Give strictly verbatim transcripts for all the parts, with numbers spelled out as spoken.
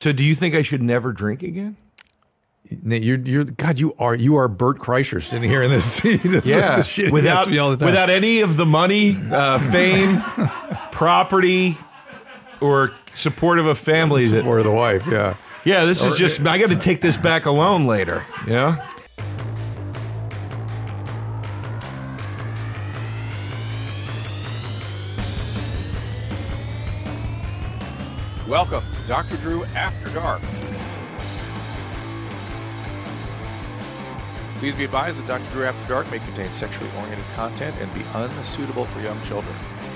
So do you think I should never drink again? You're, you're, God, you are you are Bert Kreischer sitting here in this seat. Yeah, like without me all the time. without any of the money, uh, fame, property, or support of a family. That, or the wife, yeah. Yeah, this or, is just. I got to take this back alone later. Yeah. Welcome to Doctor Drew After Dark. Please be advised that Doctor Drew After Dark may contain sexually oriented content and be unsuitable for young children.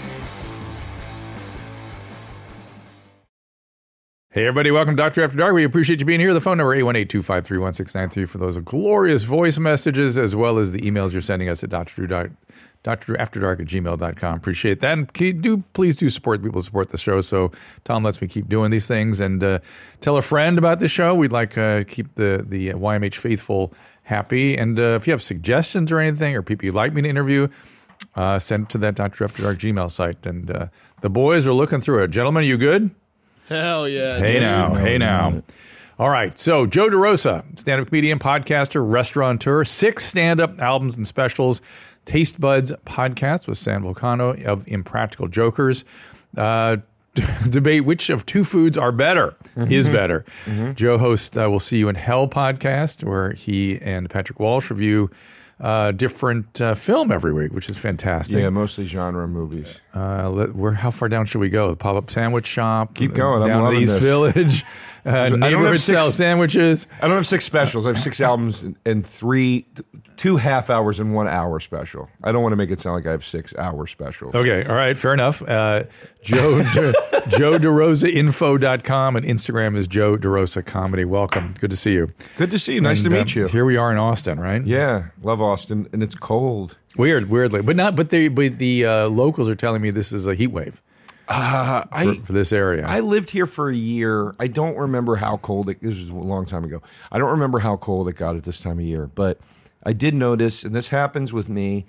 Hey everybody, welcome to Doctor After Dark. We appreciate you being here. The phone number eight one eight, two five three, one six nine three for those glorious voice messages, as well as the emails you're sending us at Doctor Drew. Doctor Drew After Dark at gmail dot com. Appreciate that. And can you do, please do support people who support the show. So Tom lets me keep doing these things. And uh, tell a friend about the show. We'd like to uh, keep the, the Y M H faithful happy. And uh, if you have suggestions or anything, or people you'd like me to interview, uh, send it to that Doctor After Dark Gmail site. And uh, the boys are looking through it. Gentlemen, are you good? Hell yeah. Hey dude. now, hey now. All right, so Joe DeRosa, stand-up comedian, podcaster, restaurateur, six stand-up albums and specials, Taste Buds podcast with San Volcano of Impractical Jokers. Uh, debate which of two foods are better, mm-hmm. is better. Mm-hmm. Joe hosts uh, We'll See You in Hell podcast, where he and Patrick Walsh review uh, different uh, film every week, which is fantastic. Yeah, mostly genre movies. Uh, let, where, how far down should we go? The Pop-Up Sandwich Shop. Keep going. Down I'm loving to East this. Village. Uh, neighborhood style sandwiches. I don't have six specials. I have six albums and, and three, two half hours and one hour special. I don't want to make it sound like I have six hour specials. Okay, all right, fair enough. Uh, Joe De, Joe DeRosa Info dot com and Instagram is Joe DeRosa Comedy. Welcome. Good to see you. Good to see you. Nice and, to meet uh, you. Here we are in Austin, right? Yeah, love Austin, and it's cold. Weird, weirdly, but not. But the but the uh, locals are telling me this is a heat wave. Uh, for, I, for this area. I lived here for a year. I don't remember how cold it, this was a long time ago. I don't remember how cold it got at this time of year, but I did notice, and this happens with me,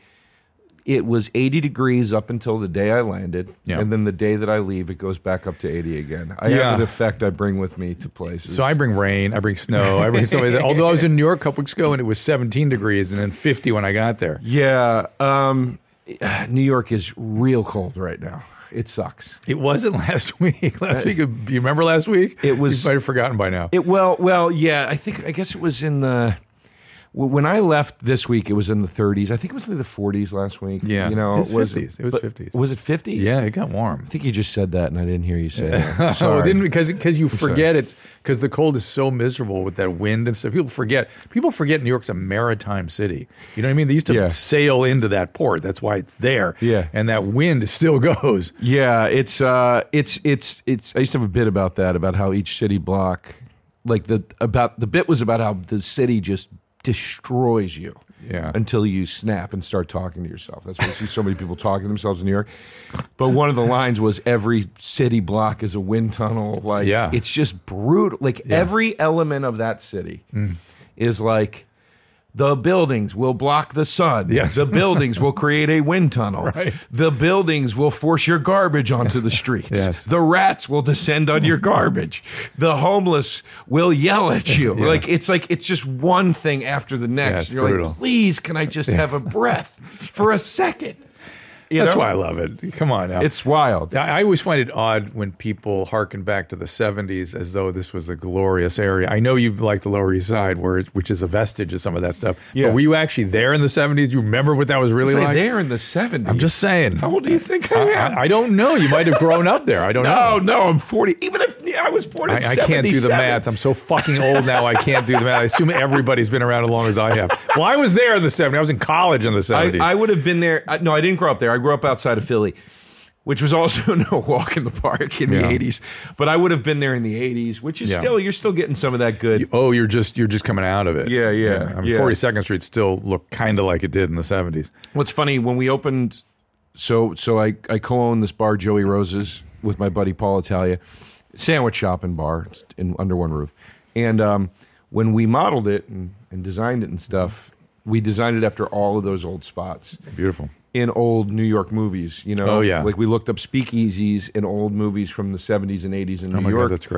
it was eighty degrees up until the day I landed, yeah. and then the day that I leave, it goes back up to eighty again. I yeah. have an effect I bring with me to places. So I bring rain, I bring snow, I bring something. Although I was in New York a couple weeks ago, and it was seventeen degrees, and then fifty when I got there. Yeah, um, New York is real cold right now. It sucks. It wasn't last week. Last week, you remember last week? It was. You might have forgotten by now. It well, well, yeah. I think. I guess it was in the. When I left this week, it was in the thirties. I think it was in the forties last week. Yeah, you know, it was fifties. It was fifties. Was it fifties? Yeah, it got warm. I think you just said that, and I didn't hear you say that. Oh, Sorry. didn't because because you I'm forget sorry. it because the cold is so miserable with that wind and stuff. People forget. People forget New York's a maritime city. You know what I mean? They used to Yeah. sail into that port. That's why it's there. Yeah. and that wind still goes. Yeah, it's uh, it's it's it's. I used to have a bit about that, about how each city block, like the about the bit was about how the city just destroys you. Yeah. Until you snap and start talking to yourself. That's why you see so many people talking to themselves in New York. But one of the lines was every city block is a wind tunnel. Like, Yeah. it's just brutal. Like, Yeah. every element of that city Mm. is like, the buildings will block the sun. Yes. The buildings will create a wind tunnel. Right. The buildings will force your garbage onto the streets. Yes. The rats will descend on your garbage. The homeless will yell at you. Yeah. Like it's like it's just one thing after the next. Yeah, it's You're brutal. like, please, can I just have a breath for a second? You That's know? why I love it. Come on now. It's wild. I I always find it odd when people harken back to the seventies as though this was a glorious area. I know you like the Lower East Side, where it, which is a vestige of some of that stuff. Yeah. But were you actually there in the seventies? Do you remember what that was really It's like? like there in the seventies. I'm just saying. How old do you think I am? I, I don't know. You might have grown up there. I don't no, know. no, I'm forty. Even if yeah, I was born in I, I can't do the seventy-seven. math. I'm so fucking old now. I can't do the math. I assume everybody's been around as long as I have. Well, I was there in the seventies. I was in college in the I, seventies. I would have been there. I, no, I didn't grow up there. I grew up outside of Philly, which was also no walk in the park in Yeah. the eighties. But I would have been there in the eighties, which is Yeah. still, you're still getting some of that good. oh, you're just you're just coming out of it. Yeah, yeah, I mean, yeah. forty-second Street still looked kind of like it did in the seventies. What's funny, when we opened, so so I, I co-own this bar, Joey Rose's, with my buddy Paul Italia, sandwich shop and bar in under one roof. And um, when we modeled it and, and designed it and stuff, we designed it after all of those old spots Beautiful. in old New York movies. You know, Oh, yeah. like we looked up speakeasies in old movies from the seventies and eighties in New Oh my York. God, that's great.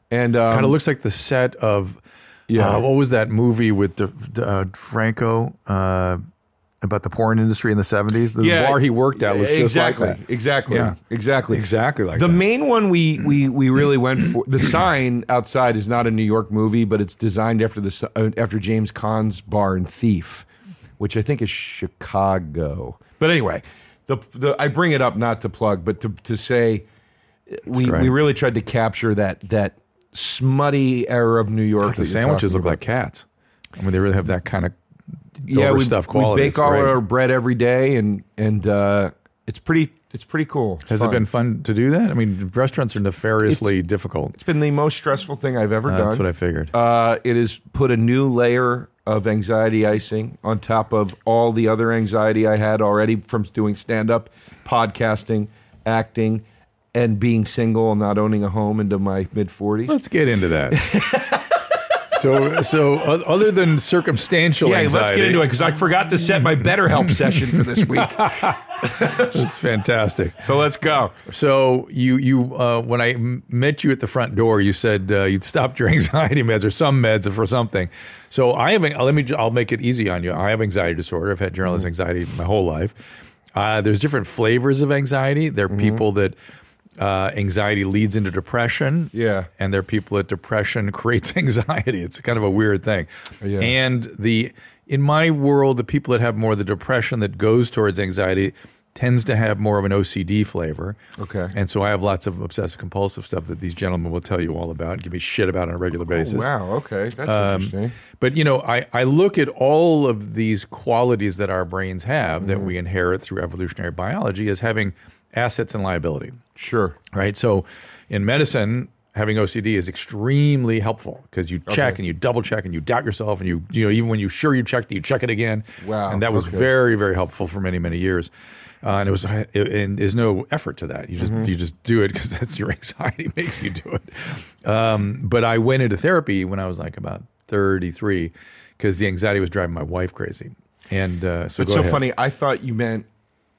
And um, Kind of looks like the set of, Yeah. uh, what was that movie with the, uh, Franco uh, about the porn industry in the seventies? The Yeah, bar he worked at was just exactly, like that. exactly, Yeah. exactly, Exactly like the that. main one we we we really went for. The sign outside is not a New York movie, but it's designed after the si- uh, after James Caan's bar in Thief, which I think is Chicago. But anyway, the the I bring it up not to plug, but to to say we great. we really tried to capture that that smutty era of New York. The that you're sandwiches talking look like about. cats. I mean, they really have that kind of Yeah, we, overstuffed we quality. bake It's all great. our bread every day, and and uh, it's pretty it's pretty cool. It's Has fun. it been fun to do that? I mean, restaurants are nefariously difficult. It's been the most stressful thing I've ever Uh, done. that's what I figured. Uh, it has put a new layer of anxiety icing on top of all the other anxiety I had already from doing stand-up, podcasting, acting, and being single and not owning a home into my mid-forties. Let's get into that. so, so o- other than circumstantial Yeah, anxiety, let's get into it because I forgot to set my BetterHelp session for this week. It's fantastic. So let's go. So you you uh, when I m- met you at the front door, you said uh, you'd stopped your anxiety meds or some meds for something. So I have. Let me. I'll make it easy on you. I have anxiety disorder. I've had generalized anxiety my whole life. Uh, there's different flavors of anxiety. There are people that uh, anxiety leads into depression. Yeah. and there are people that depression creates anxiety. It's kind of a weird thing. Yeah. And the in my world, the people that have more of the depression that goes towards anxiety tends to have more of an O C D flavor. Okay. And so I have lots of obsessive compulsive stuff that these gentlemen will tell you all about and give me shit about on a regular basis. Wow, okay. That's Um, interesting. But, you know, I, I look at all of these qualities that our brains have that Mm-hmm. we inherit through evolutionary biology as having assets and liability, Sure. right? So in medicine, having O C D is extremely helpful because you check Okay. and you double check and you doubt yourself and you, you know, even when you're sure you checked, you check it again. Wow, And that was okay. very, very helpful for many, many years. Uh, and it was, it, and there's no effort to that. You just Mm-hmm. you just do it because that's your anxiety makes you do it. Um, but I went into therapy when I was like about thirty-three because the anxiety was driving my wife crazy. And uh, so It's go so ahead. funny. I thought you meant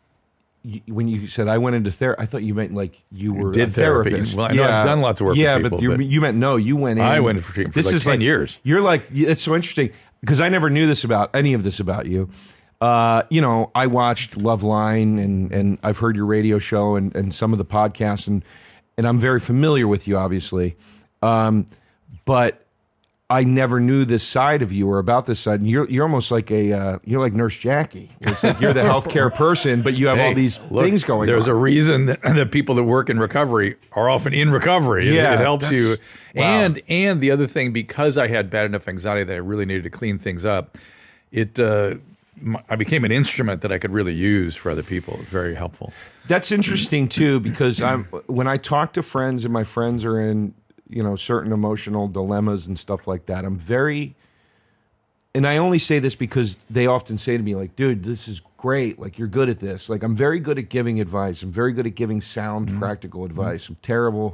y- when you said I went into therapy. I thought you meant like you were Did a therapy. therapist. Well, I know I've done lots of work with Yeah, people, but, you, but- you meant no. You went in. I went for treatment for this like is ten like, years. You're like it's so interesting because I never knew this about any of this about you. Uh, you know, I watched Loveline and and I've heard your radio show and, and some of the podcasts and and I'm very familiar with you, obviously. Um, but I never knew this side of you or about this side. And you're you're almost like a uh, you're like Nurse Jackie. It's like you're the healthcare person, but you have all Hey, these look, things going There's on. a reason that, that people that work in recovery are often in recovery. It- Yeah, it, helps that's- you. wow. And and the other thing, because I had bad enough anxiety that I really needed to clean things up, it uh, m- I became an instrument that I could really use for other people. It was very helpful. That's interesting too, because I'm when I talk to friends and my friends are in, you know, certain emotional dilemmas and stuff like that, I'm very, and I only say this because they often say to me, like, dude, this is great. Like, you're good at this. Like, I'm very good at giving advice. I'm very good at giving sound, practical advice. I'm terrible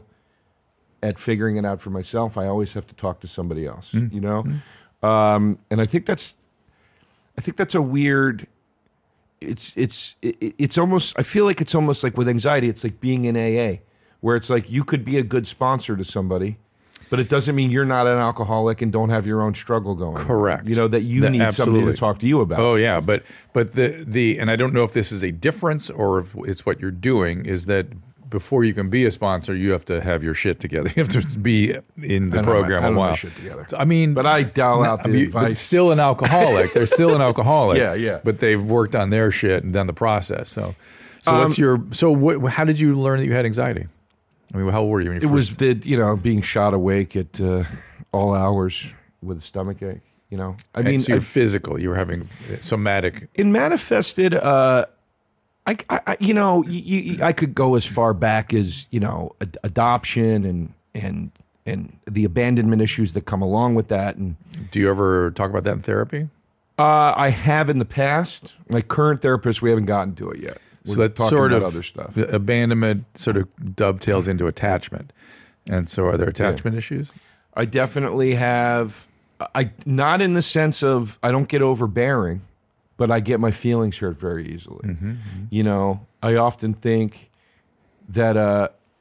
at figuring it out for myself. I always have to talk to somebody else, you know? Um, and I think that's, I think that's a weird, it's it's it, it's almost I feel like it's almost like with anxiety it's like being in A A where it's like you could be a good sponsor to somebody but it doesn't mean you're not an alcoholic and don't have your own struggle going on. Correct. You know that you That- need somebody absolutely. to talk to you about. Oh yeah, but but the the and I don't know if this is a difference or if it's what you're doing is that before you can be a sponsor, you have to have your shit together. You have to be in the I don't have my- program I don't a have my while. shit together. So, I mean, But I dial out the I mean, advice. But still an alcoholic. They're still an alcoholic. Yeah, yeah. But they've worked on their shit and done the process. So, so Um, what's your so what? How did you learn that you had anxiety? I mean, how old were you when you It first? was the you know being shot awake at uh, all hours with a stomach ache. You know, I mean, so you're I- physical. You were having somatic. it manifested. Uh, I, I, I- you know, you, you, I could go as far back as you know ad- adoption and and and the abandonment issues that come along with that. And Do you ever talk about that in therapy? uh, I have in the past. My current therapist, we haven't gotten to it yet. We're So that talking sort about of other stuff. abandonment sort of dovetails into attachment. And so, are there attachment issues? I definitely have. I not in the sense of I don't get overbearing, but I get my feelings hurt very easily. Mm-hmm, You know, I often think that uh,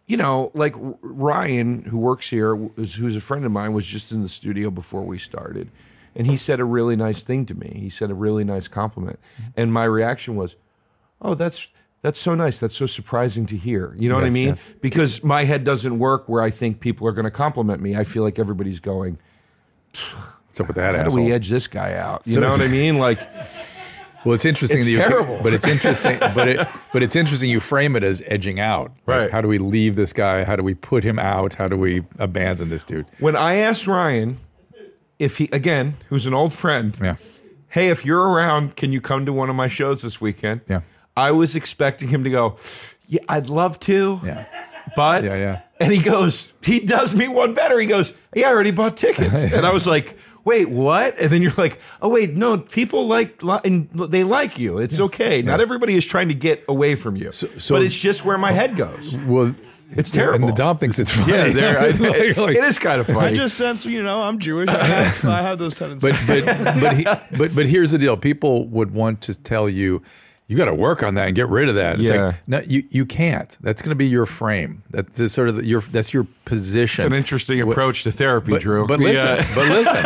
you know, like R- Ryan, who works here, who's, who's a friend of mine, was just in the studio before we started. And he said a really nice thing to me. He said a really nice compliment. And my reaction was, oh, that's that's so nice. That's so surprising to hear. You know what I Yes, mean? yes. Because my head doesn't work where I think people are going to compliment me. I feel like everybody's going, What's up with that how do asshole? we edge this guy out? You So know is- what I mean? Like, Well, it's interesting It's that you terrible. but it's interesting, but it, but it's interesting you frame it as edging out. Like, Right. how do we leave this guy? How do we put him out? How do we abandon this dude? when I asked Ryan if he, again, who's an old friend, Yeah, hey, if you're around, can you come to one of my shows this weekend? yeah, I was expecting him to go, yeah, I'd love to. yeah, But yeah, yeah. and he goes, he does me one better. He goes, yeah, I already bought tickets. And I was like, wait, what? And then you're like, oh wait, no, people like li- and they like you. It's okay. Not Yes. everybody is trying to get away from you. so- but it's just where my head goes. Well, It's terrible. And the Dom thinks it's funny. Yeah, there. I, You're like- it is kind of I funny. just sense, you know, I'm Jewish. I have, I have those tendencies. but but but, he, but but here's the deal. People would want to tell you, you got to work on that and get rid of that. It's Yeah. like, no, you you can't. That's going to be your frame. That's the sort of the, your that's your position. It's an interesting approach to therapy, but, Drew. But listen, Yeah. but listen,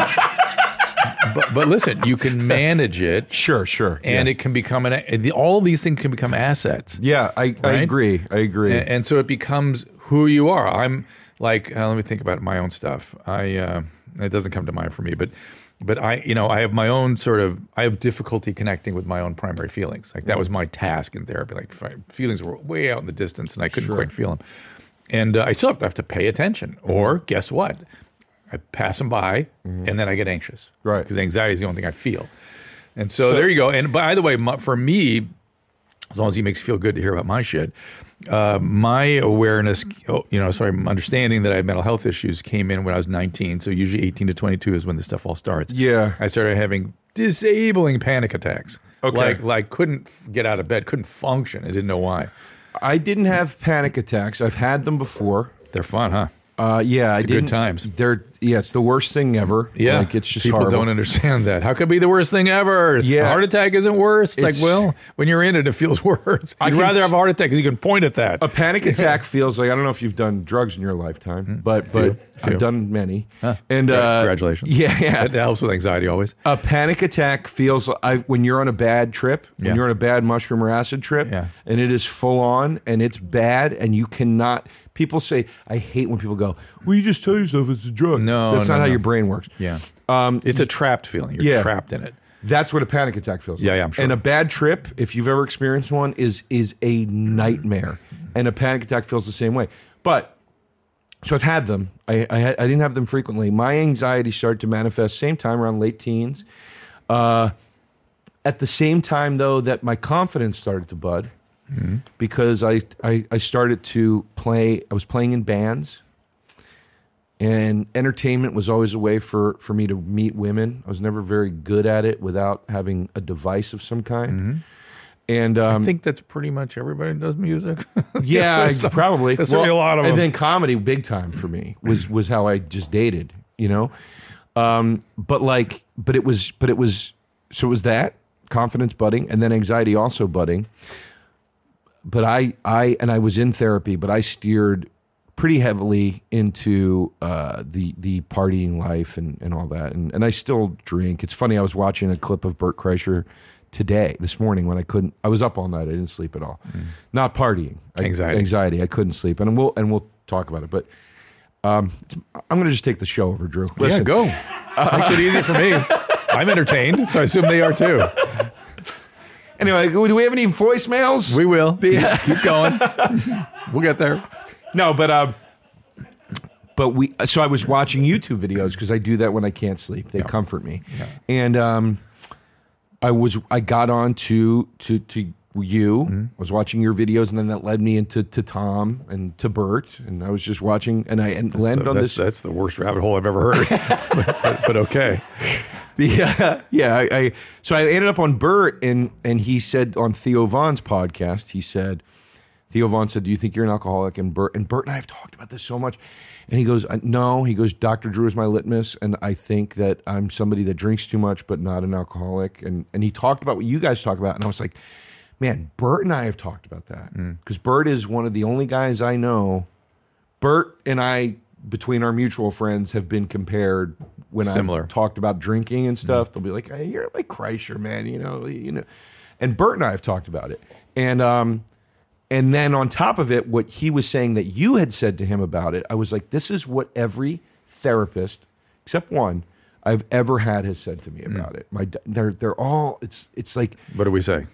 but, but listen. You can manage it, Sure, sure. and yeah. it can become an. the- All these things can become assets. Yeah, I, I Right? agree. I agree. And, and so it becomes who you are. I'm like, uh, let me think about my own stuff. I uh, it doesn't come to mind for me, but but I, you know, I have my own sort of. I have difficulty connecting with my own primary feelings. Like that was my task in therapy. Like if I- feelings were way out in the distance, and I couldn't quite feel them. And uh, I still have to, have to pay attention. Or guess what? I pass them by, and then I get anxious. Right. Because anxiety is the only thing I feel. And so, there you go. And by the way, my, for me, as long as he makes you feel good to hear about my shit, uh, my awareness, oh, you know, sorry, my understanding that I have mental health issues came in when I was nineteen. So usually eighteen to twenty-two is when this stuff all starts. Yeah. I started having disabling panic attacks. Okay. Like, like couldn't f- get out of bed, couldn't function. I didn't know why. I didn't have panic attacks. I've had them before. They're fun, huh? Uh, yeah, I good didn't. times. They're yeah, it's the worst thing ever. Yeah, like it's just people horrible. don't understand that. How could it be the worst thing ever? Yeah. a heart attack isn't worse. It's, It's- like, well, when you're in it, it feels worse. I You'd can rather s- have a heart attack because you can point at that. A panic attack feels like I don't know if you've done drugs in your lifetime, but but Hmm. Few. I've done many. Huh. And Congr- uh, congratulations. Yeah, yeah. That helps with anxiety always. A panic attack feels I when you're on a bad trip, Yeah. when you're on a bad mushroom or acid trip, Yeah. and it is full on and it's bad, and you cannot. People say I hate when people go, "Well, you just tell yourself it's a drug." No, that's no, not how no. your brain works. Yeah. Um, It's a trapped feeling. You're Yeah. trapped in it. That's what a panic attack feels Yeah, like. yeah, I'm sure. And a bad trip, if you've ever experienced one, is is a nightmare. And a panic attack feels the same way. But so I've had them. I I, had, I didn't have them frequently. My anxiety started to manifest same time around late teens. Uh, at the same time, though, that my confidence started to bud Mm-hmm. because I, I I started to play. I was playing in bands. And entertainment was always a way for, for me to meet women. I was never very good at it without having a device of some kind. And um, I think that's pretty much everybody who does music. yeah, There's some- probably. There's certainly a lot of and them. then comedy, big time for me, was was how I just dated. You know, um, but like, but it was, but it was. So it was that confidence budding, and then anxiety also budding. But I, I, and I was in therapy, but I steered pretty heavily into uh, the the partying life and, and all that, and and I still drink. It's funny. I was watching a clip of Bert Kreischer today, this morning, when I couldn't. I was up all night. I didn't sleep at all. Not partying. I- Anxiety. anxiety. I couldn't sleep, and we'll and we'll talk about it. But um, it's, I'm going to just take the show over, Drew. Yeah, Listen, go. Makes it easy for me. I'm entertained, so I assume they are too. Anyway, do we have any voicemails? We will. Yeah. Keep, keep going. We'll get there. No, but uh, but we. So I was watching YouTube videos because I do that when I can't sleep. They comfort me, and um, I was I got on to to to you. Mm-hmm. I was watching your videos, and then that led me into to Tom and to Bert, and I was just watching, and I and landed So on that's, this. that's the worst rabbit hole I've ever heard. but, but, but okay. Yeah, yeah. I, I so I ended up on Bert, and and he said on Theo Vaughn's podcast, he said, Theo Vaughn said, "Do you think you're an alcoholic?" And Bert and Bert and I have talked about this so much, and he goes, "No." He goes, "Doctor Drew is my litmus, and I think that I'm somebody that drinks too much, but not an alcoholic." And and he talked about what you guys talk about, and I was like, "Man, Bert and I have talked about that because Bert is one of the only guys I know Bert and I, between our mutual friends, have been compared when Similar. I've talked about drinking and stuff. They'll be like, hey, you're like Kreischer, man, you know, you know. And Bert and I have talked about it. And um, and then on top of it, what he was saying that you had said to him about it, I was like, this is what every therapist, except one, I've ever had has said to me about mm. it. My they're they're all it's it's like, what do we say?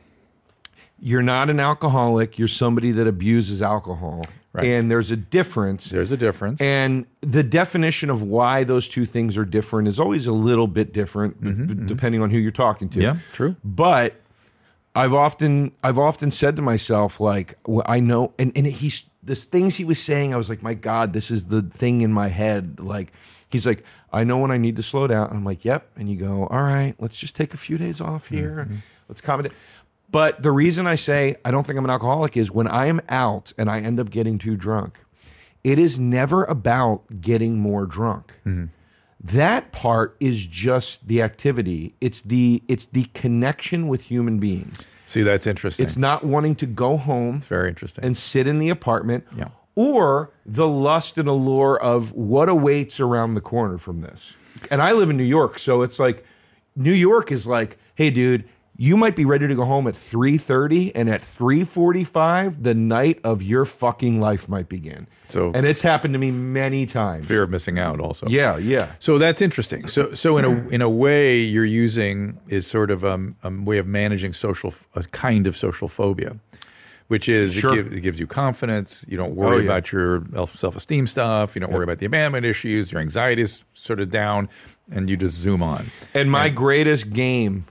You're not an alcoholic. You're somebody that abuses alcohol. Right. And there's a difference. There's a difference. And the definition of why those two things are different is always a little bit different, mm-hmm, b- mm-hmm. depending on who you're talking to. Yeah, true. But I've often I've often said to myself, like, well, I know, and, and he's, the things he was saying, I was like, my God, this is the thing in my head. Like, he's like, I know when I need to slow down. And I'm like, yep. And you go, all right, let's just take a few days off here. Mm-hmm. Let's calm it down. But the reason I say I don't think I'm an alcoholic is when I am out and I end up getting too drunk, it is never about getting more drunk. Mm-hmm. That part is just the activity. It's the it's the connection with human beings. See, that's interesting. It's not wanting to go home. It's very interesting. And sit in the apartment. Yeah. Or the lust and allure of what awaits around the corner from this. And I live in New York, so it's like New York is like, hey, dude, you might be ready to go home at three thirty, and at three forty-five, the night of your fucking life might begin. So, and it's happened to me many times. Fear of missing out also. Yeah, yeah. So that's interesting. So so in a in a way, you're using is sort of um, a way of managing social, a kind of social phobia, which is sure. it, give, it gives you confidence. You don't worry oh, yeah. about your self-esteem stuff. You don't yeah. worry about the abandonment issues. Your anxiety is sort of down, and you just zoom on. And my and, greatest game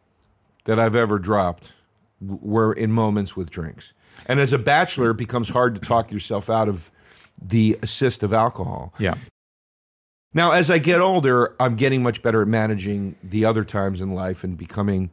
that I've ever dropped were in moments with drinks. And as a bachelor, it becomes hard to talk yourself out of the assist of alcohol. Yeah. Now, as I get older, I'm getting much better at managing the other times in life and becoming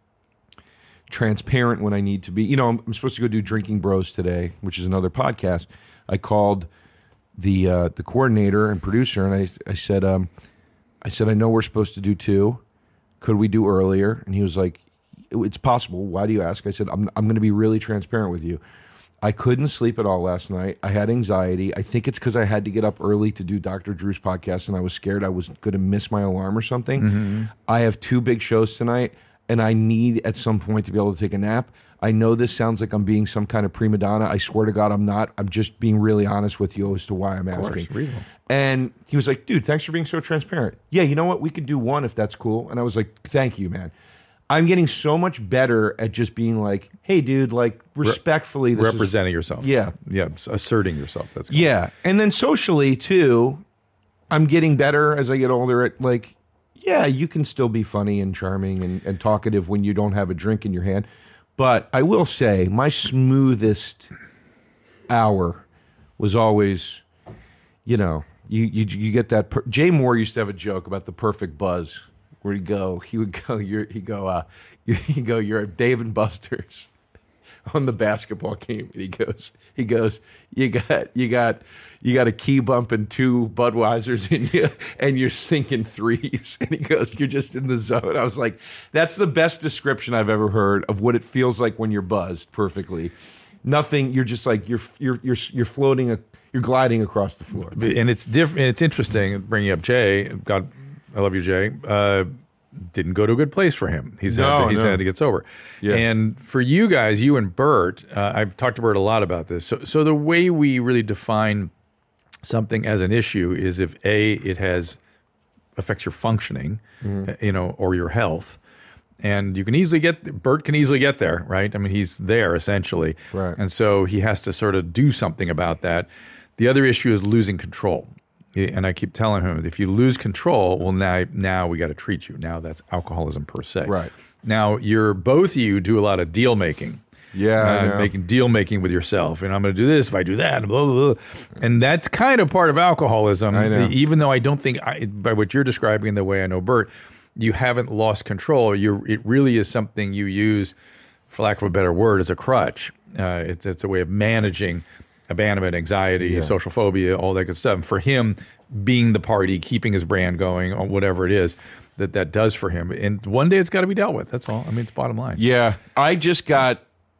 transparent when I need to be. You know, I'm, I'm supposed to go do Drinking Bros today, which is another podcast. I called the uh, the coordinator and producer, and I I said, um, I said, I know we're supposed to do two. Could we do earlier? And he was like, it's possible. Why do you ask? I said, I'm I'm going to be really transparent with you. I couldn't sleep at all last night. I had anxiety. I think it's because I had to get up early to do Doctor Drew's podcast, and I was scared I was going to miss my alarm or something. Mm-hmm. I have two big shows tonight, and I need at some point to be able to take a nap. I know this sounds like I'm being some kind of prima donna. I swear to God, I'm not. I'm just being really honest with you as to why I'm of asking. Course, reasonable. And he was like, dude, thanks for being so transparent. Yeah, you know what? We could do one if that's cool. And I was like, thank you, man. I'm getting so much better at just being like, hey, dude, like respectfully. This Representing is, yourself. Yeah. Yeah, asserting yourself. That's cool. Yeah. And then socially, too, I'm getting better as I get older at like, yeah, you can still be funny and charming and, and talkative when you don't have a drink in your hand. But I will say my smoothest hour was always, you know, you you, you get that. Per- Jay Moore used to have a joke about the perfect buzz. Where he'd go, he would go, you're, he'd go, uh, he'd go, you're at Dave and Buster's on the basketball game. And he goes, he goes, you got, you got, you got a key bump and two Budweisers in you, and you're sinking threes. And he goes, you're just in the zone. I was like, that's the best description I've ever heard of what it feels like when you're buzzed perfectly. Nothing. You're just like you're you're you're you're floating. A, you're gliding across the floor. And it's different. It's interesting bringing up Jay. God. I love you, Jay. Uh, didn't go to a good place for him. He's, no, had, to, he's no. had to get sober. Yeah. And for you guys, you and Bert, uh, I've talked to Bert a lot about this. So, so the way we really define something as an issue is if A, it has affects your functioning, mm-hmm. you know, or your health. And you can easily get, Bert can easily get there, right? I mean, he's there essentially. Right. And so he has to sort of do something about that. The other issue is losing control. And I keep telling him, if you lose control, well, now now we got to treat you. Now that's alcoholism per se. Right. Now you're both of you do a lot of deal making. Yeah, uh, making deal making with yourself, and I'm going to do this if I do that, and blah blah blah. And that's kind of part of alcoholism. I know. Even though I don't think, I, by what you're describing, the way I know Bert, you haven't lost control. You it really is something you use, for lack of a better word, as a crutch. Uh, it's it's a way of managing abandonment, anxiety, yeah. social phobia, all that good stuff. And for him, being the party, keeping his brand going, or whatever it is that that does for him. And one day it's got to be dealt with. That's all. I mean, it's bottom line. Yeah. I just got,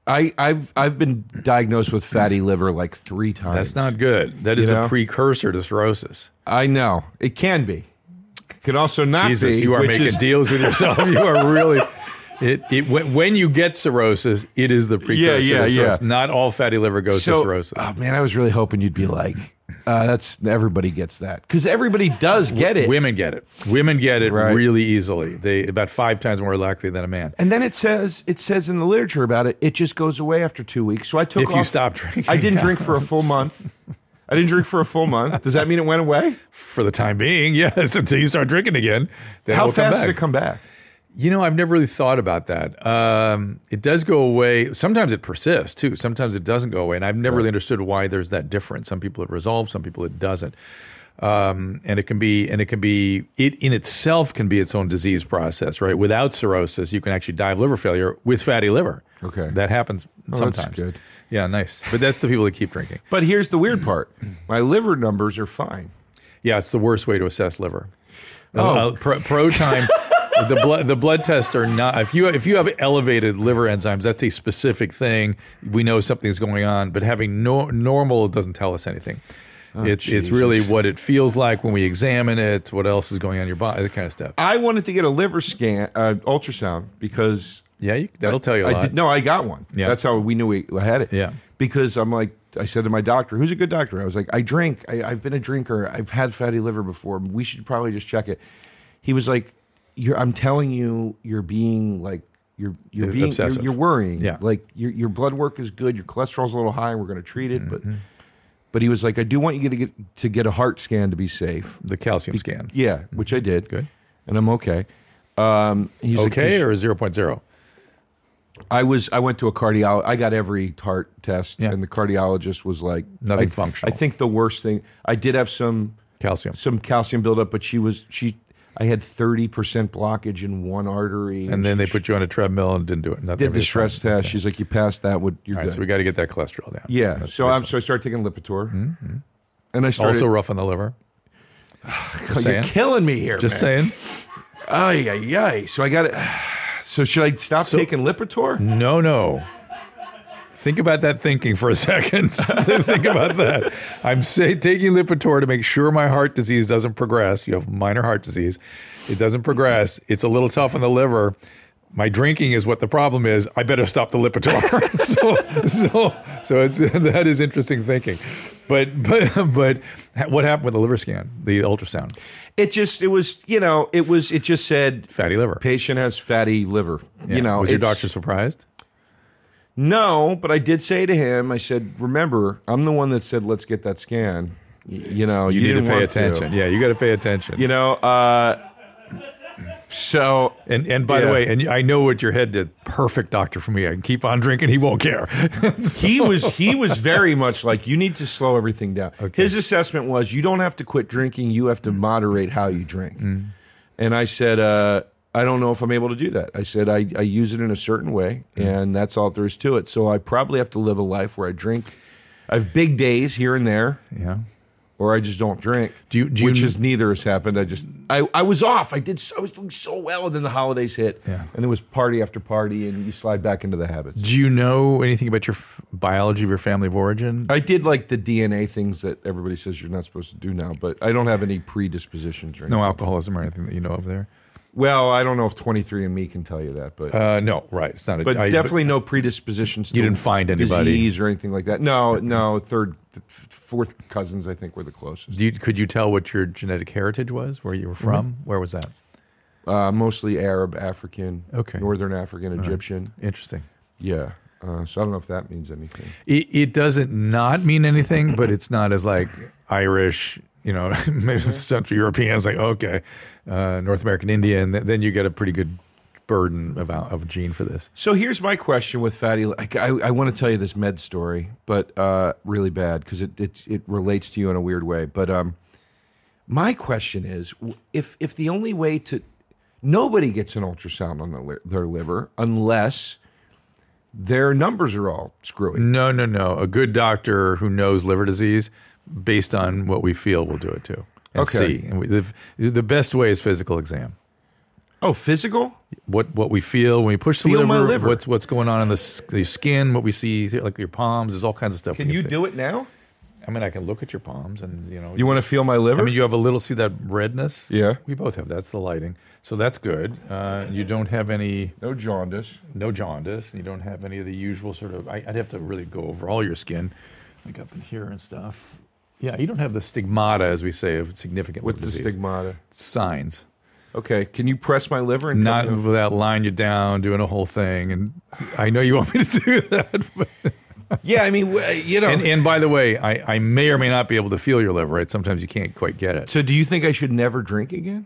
I, I've I've been diagnosed with fatty liver like three times. That's not good. That is You the know? precursor to cirrhosis. I know it can be. It can also not Jesus, be. you are which making is, deals with yourself. You are really. It, it when, when you get cirrhosis, it is the precursor Yeah, yeah, to cirrhosis. yeah. Not all fatty liver goes to So, cirrhosis. oh man, I was really hoping you'd be like, uh, that's everybody gets that because everybody does get it. Women get it. Women get it Right. really easily. They about five times more likely than a man. And then it says it says in the literature about it, it just goes away after two weeks. So I took If off. you stop drinking, I didn't drink for a full month. I didn't drink for a full month. Does that mean it went away? for the time being, yes, until you start drinking again. Then How it'll come fast back. does it come back? You know, I've never really thought about that. Um, it does go away. Sometimes it persists too. Sometimes it doesn't go away, and I've never really understood why there's that difference. Some people it resolves, some people it doesn't. Um, and it can be, and it can be, it in itself can be its own disease process, right? Without cirrhosis, you can actually die of liver failure with fatty liver. Okay. that happens Oh, sometimes. that's good. Yeah, nice. But that's the people that keep drinking. But here's the weird part: my liver numbers are fine. Yeah, it's the worst way to assess liver. Oh. Uh, pro, pro time. The blood, the blood tests are not. If you if you have elevated liver enzymes, that's a specific thing. We know something's going on, but having no, normal doesn't tell us anything. Oh, it's it's Jesus. really what it feels like when we examine it. What else is going on in your body? That kind of stuff. I wanted to get a liver scan, uh, ultrasound, because Yeah, you, that'll tell you a I lot. did, no, I got one. Yeah. That's how we knew we had it. Yeah. Because I'm like, I said to my doctor, who's a good doctor? I was like, I drink. I, I've been a drinker. I've had fatty liver before. We should probably just check it. He was like, you're, I'm telling you, you're being like, you're you're being, you're, Obsessive. you're worrying. Yeah. Like your your blood work is good. Your cholesterol's a little high. And we're going to treat it, Mm-hmm. but. But he was like, I do want you to get to get a heart scan to be safe. The calcium scan. Yeah, which I did. Good. And I'm okay. Um, he's like, Okay, 'cause or zero point zero. I was. I went to a cardiologist. I got every heart test, Yeah. and the cardiologist was like, Nothing I, functional. I think the worst thing. I did have some Calcium. some calcium buildup, but she was she. I had thirty percent blockage in one artery, And then they she put you on a treadmill and didn't do it. Nothing, did the everything's stress fine. test. Okay. She's like, you passed that. Would you're All right, good? so we got to get that cholesterol down. yeah. That's So good I'm stuff. so I started taking Lipitor, and I started. Also rough on the liver. oh, Just you're saying. killing me here. Just man. saying. Ay, ay, ay. So I got it. So should I stop So- taking Lipitor? No, no. Think about that thinking for a second. Think about that. I'm say, taking Lipitor to make sure my heart disease doesn't progress. You have minor heart disease. It doesn't progress. It's a little tough on the liver. My drinking is what the problem is. I better stop the Lipitor. so, so, so it's that is interesting thinking. But, but, but what happened with the liver scan, the ultrasound? It just, it was, you know, it was, it just said, Fatty liver. patient has fatty liver. Yeah. You know, was your it's- doctor surprised? No, but I did say to him, I said, remember, I'm the one that said, let's get that scan. Y- You know, You, you, need to didn't pay want attention. Yeah, you got to pay attention. You know, uh, so And and by the Yeah. way, and I know what your head did. Perfect doctor for me. I can keep on drinking. He won't care. he was he was very much like, you need to slow everything down. Okay. His assessment was, you don't have to quit drinking, you have to moderate how you drink. Mm. And I said, uh, I don't know if I'm able to do that. I said, I, I use it in a certain way, Mm. and that's all there is to it. So I probably have to live a life where I drink. I have big days here and there, Yeah. or I just don't drink. Do you- do you- which is neither has happened. I just I, I was off. I did. So, I was doing so well, and then the holidays hit, Yeah. and there was party after party, and you slide back into the habits. Do you know anything about your f- biology of your family of origin? I did like the D N A things that everybody says you're not supposed to do now, but I don't have any predispositions or anything. No alcoholism or anything that you know of there? Well, I don't know if twenty-three and me can tell you that, but Uh, no, right. It's not a but I- definitely no predispositions. To You didn't find anybody. disease or anything like that. No, no. Third, th- fourth cousins, I think, were the closest. Do you, could you tell what your genetic heritage was, where you were from? Where was that? Uh, mostly Arab, African, Okay. Northern African, Egyptian. Interesting. Yeah. Uh, so I don't know if that means anything. It, it doesn't not mean anything, but it's not as like Irish, you know, maybe Central Europeans, like, okay, uh, North American Indian, th- then you get a pretty good burden of, al- of a gene for this. So here's my question with fatty. li- I, I, I want to tell you this med story, but uh, really bad because it, it it relates to you in a weird way. But um, my question is, w- if if the only way to nobody gets an ultrasound on their, li- their liver unless their numbers are all screwy. No, no, no. A good doctor who knows liver disease, based on what we feel, will do it too. And Okay. see. And we, the, the best way is physical exam. Oh, physical? What what we feel when we push the Feel liver, my liver. What's what's going on in the, s- the skin, what we see, like your palms. There's all kinds of stuff. Can we you see. do it now? I mean, I can look at your palms, and you know. You want to feel my liver? I mean, you have a little. See that redness? Yeah. We both have. That's the lighting. So that's good. Uh, you don't have any no jaundice. no jaundice. And you don't have any of the usual sort of. I, I'd have to really go over all your skin, like up in here and stuff. Yeah, you don't have the stigmata, as we say, of significant What's liver the disease. stigmata? Signs. Okay, can you press my liver and Not tell me- without lying you down, doing a whole thing. And I know you want me to do that. But Yeah, I mean, w- you know. and, and by the way, I, I may or may not be able to feel your liver, right? Sometimes you can't quite get it. so, do you think I should never drink again?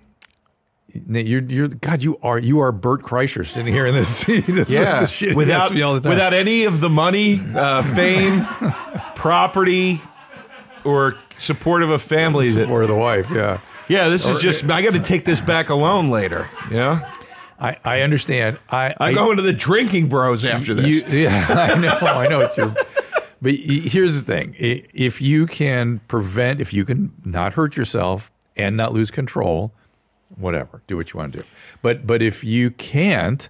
Nate, You're, you're, God, you are, you are Bert Kreischer sitting here in this seat. That's Yeah, the shit he without asks me all the time. without any of the money, uh, fame, property, or support of a family. That, Support of the wife, yeah. yeah, this is just. I got to take this back alone later. Yeah, I, I understand. I, I go into the drinking bros after this. You, yeah, I know, I know. It's your, but y- here's the thing: I- if you can prevent, if you can not hurt yourself and not lose control, whatever, do what you want to do. But but if you can't,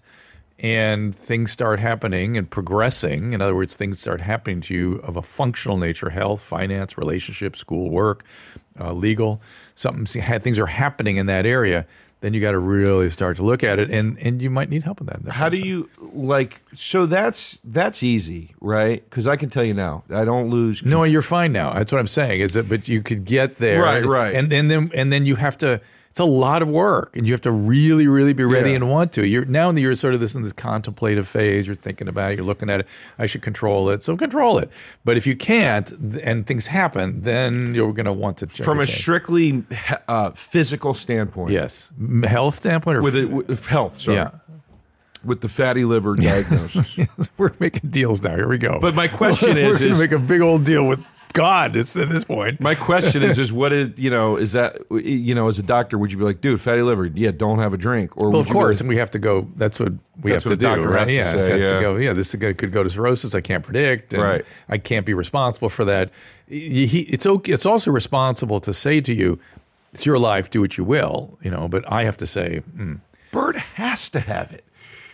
and things start happening and progressing, in other words, things start happening to you of a functional nature, health, finance, relationship, school, work, uh, legal, something, things are happening in that area, then you got to really start to look at it, and, and you might need help with that. that How do process. you like? So that's that's easy, right? Because I can tell you now, I don't lose. No, you're fine now. That's what I'm saying. Is that, but you could get there, Right, right. and, and then and then you have to. It's a lot of work, and you have to really, really be ready Yeah. and want to. You're now you're sort of this in this contemplative phase. You're thinking about it. You're looking at it. I should control it, so control it. But if you can't, th- and things happen, then you're going to want to check from it a change. strictly uh, physical standpoint. yes, M- health standpoint, or with it with health. Sorry. yeah. with the fatty liver diagnosis. We're making deals now. Here we go. But my question We're is, going to is make a big old deal with God. It's at this point. my question is, is what is you know is that you know as a doctor would you be like, dude, fatty liver, yeah, don't have a drink, or Well, would of you course, be and we have to go. That's what we That's have what to a do, doctor right? has to yeah, say, it has yeah. to go. Yeah, this could go to cirrhosis. I can't predict. And Right. I can't be responsible for that. He, he- it's okay. It's also responsible to say to you, "It's your life. Do what you will." You know, but I have to say, mm. Bert has to have it.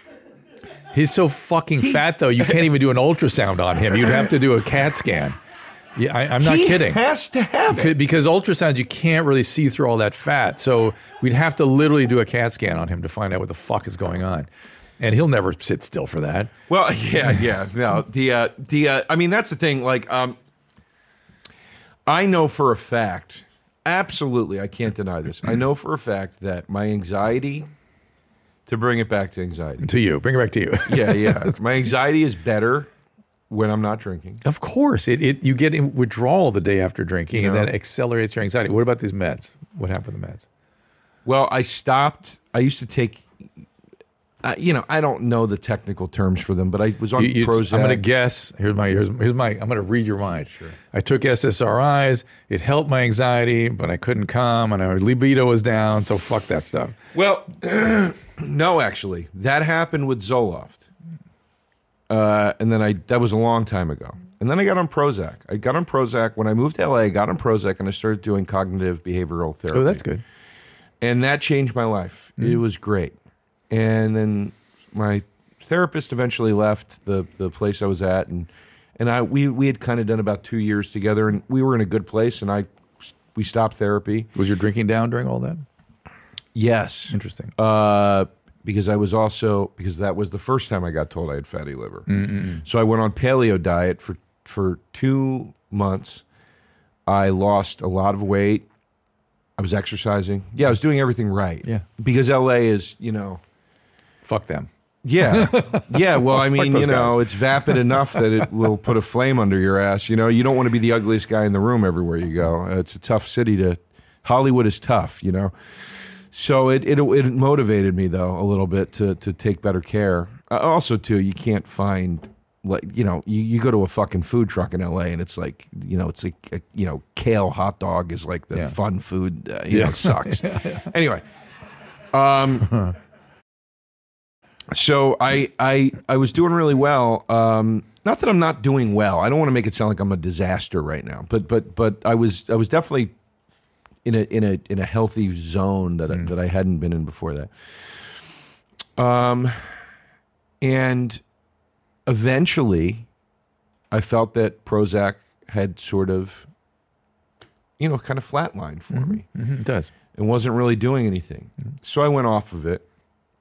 he's so fucking fat though. You can't even do an ultrasound on him. You'd have to do a CAT scan. Yeah, I, I'm not he kidding. has to have it. Because ultrasounds, you can't really see through all that fat. So we'd have to literally do a CAT scan on him to find out what the fuck is going on. And he'll never sit still for that. Well, yeah, yeah. No, the uh, the uh, I mean that's the thing. Like, um, I know for a fact, absolutely, I can't deny this. I know for a fact that my anxiety, to bring it back to anxiety, To you. Bring it back to you. yeah, yeah, my anxiety is better when I'm not drinking. Of course. It, it You get in withdrawal the day after drinking, and Yeah. that accelerates your anxiety. What about these meds? What happened with the meds? Well, I stopped. I used to take. Uh, you know, I don't know the technical terms for them, but I was on You- you- Prozac. I'm going to guess. Here's my. Here's, here's my. I'm going to read your mind. Sure. I took S S R Is. It helped my anxiety, but I couldn't come, and our libido was down. So fuck that stuff. Well, no, actually, that happened with Zoloft, uh, and then I that was a long time ago. And then I got on Prozac. I got on Prozac when I moved to L A. I got on Prozac and I started doing cognitive behavioral therapy. Oh, that's good. And that changed my life. Mm. It was great. And then my therapist eventually left the the place I was at, and and I we we had kind of done about two years together, and we were in a good place. And I we stopped therapy. Was your drinking down during all that? Yes. Interesting. Uh, because I was also because that was the first time I got told I had fatty liver. Mm-mm. So I went on paleo diet for for two months. I lost a lot of weight. I was exercising. Yeah, I was doing everything right. Yeah. Because L A is, you know, Fuck them. yeah, yeah. Well, I mean, those you know, guys. it's vapid enough that it will put a flame under your ass. You know, you don't want to be the ugliest guy in the room everywhere you go. It's a tough city to. Hollywood is tough, you know. So it it, it motivated me though a little bit to to take better care. Uh, also, too, you can't find like you know you, you go to a fucking food truck in L A and it's like you know it's like a, you know kale hot dog is like the Yeah. fun food. Uh, you Yeah. know, it sucks. Anyway, um. So I, I I was doing really well. Um, not that I'm not doing well. I don't want to make it sound like I'm a disaster right now. But but but I was I was definitely in a in a in a healthy zone that I, that I hadn't been in before that. Um, and eventually, I felt that Prozac had sort of, you know, kind of flatlined for me. Mm-hmm. It does. And wasn't really doing anything. Mm-hmm. So I went off of it.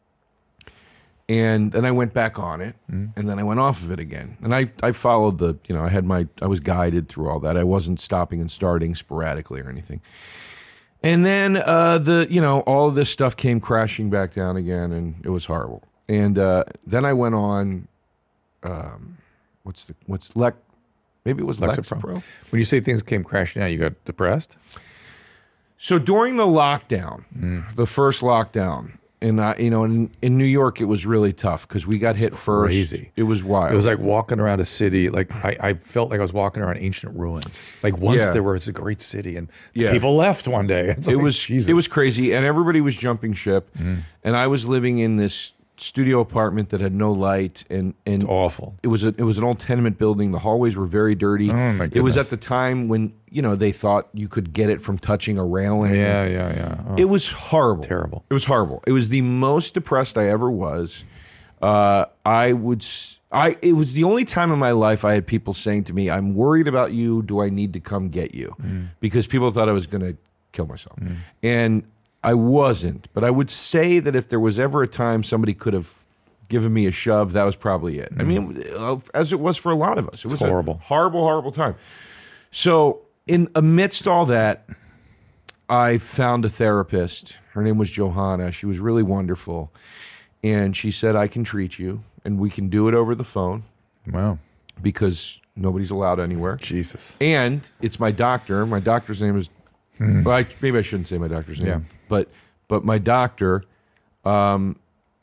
And then I went back on it, mm-hmm. and then I went off of it again. And I, I followed the, you know, I had my, I was guided through all that. I wasn't stopping and starting sporadically or anything. And then uh, the, you know, all of this stuff came crashing back down again, and it was horrible. And uh, then I went on, um, what's the, what's Lec, maybe it was Lexapro. Lexapro. When you say things came crashing down, you got depressed? So during the lockdown, mm. the first lockdown, and I, you know, in, in New York, it was really tough because we got hit first. Crazy. It was wild. It was like walking around a city. Like I, I felt like I was walking around ancient ruins. Like once Yeah. there was a great city, and Yeah. people left one day. It's It like, was Jesus. it was crazy, and everybody was jumping ship, Mm. and I was living in this studio apartment that had no light, and and It's awful. it was a it was an old tenement building. The hallways were very dirty. Oh, my It was goodness. at the time when, you know, they thought you could get it from touching a railing. Yeah, yeah, yeah. Oh, It was horrible. Terrible. It was horrible. It was the most depressed I ever was. Uh, I would. s- I. It was the only time in my life I had people saying to me, "I'm worried about you. Do I need to come get you?" Mm. Because people thought I was going to kill myself, and I wasn't. But I would say that if there was ever a time somebody could have given me a shove, that was probably it. I mean, uh, as it was for a lot of us, it was horrible. a horrible, horrible time. So, in amidst all that, I found a therapist. Her name was Johanna. She was really wonderful. And she said, I can treat you, and we can do it over the phone Wow. because nobody's allowed anywhere. Jesus. And it's my doctor. My doctor's name is, well, I, maybe I shouldn't say my doctor's name, Yeah. but but my doctor, um,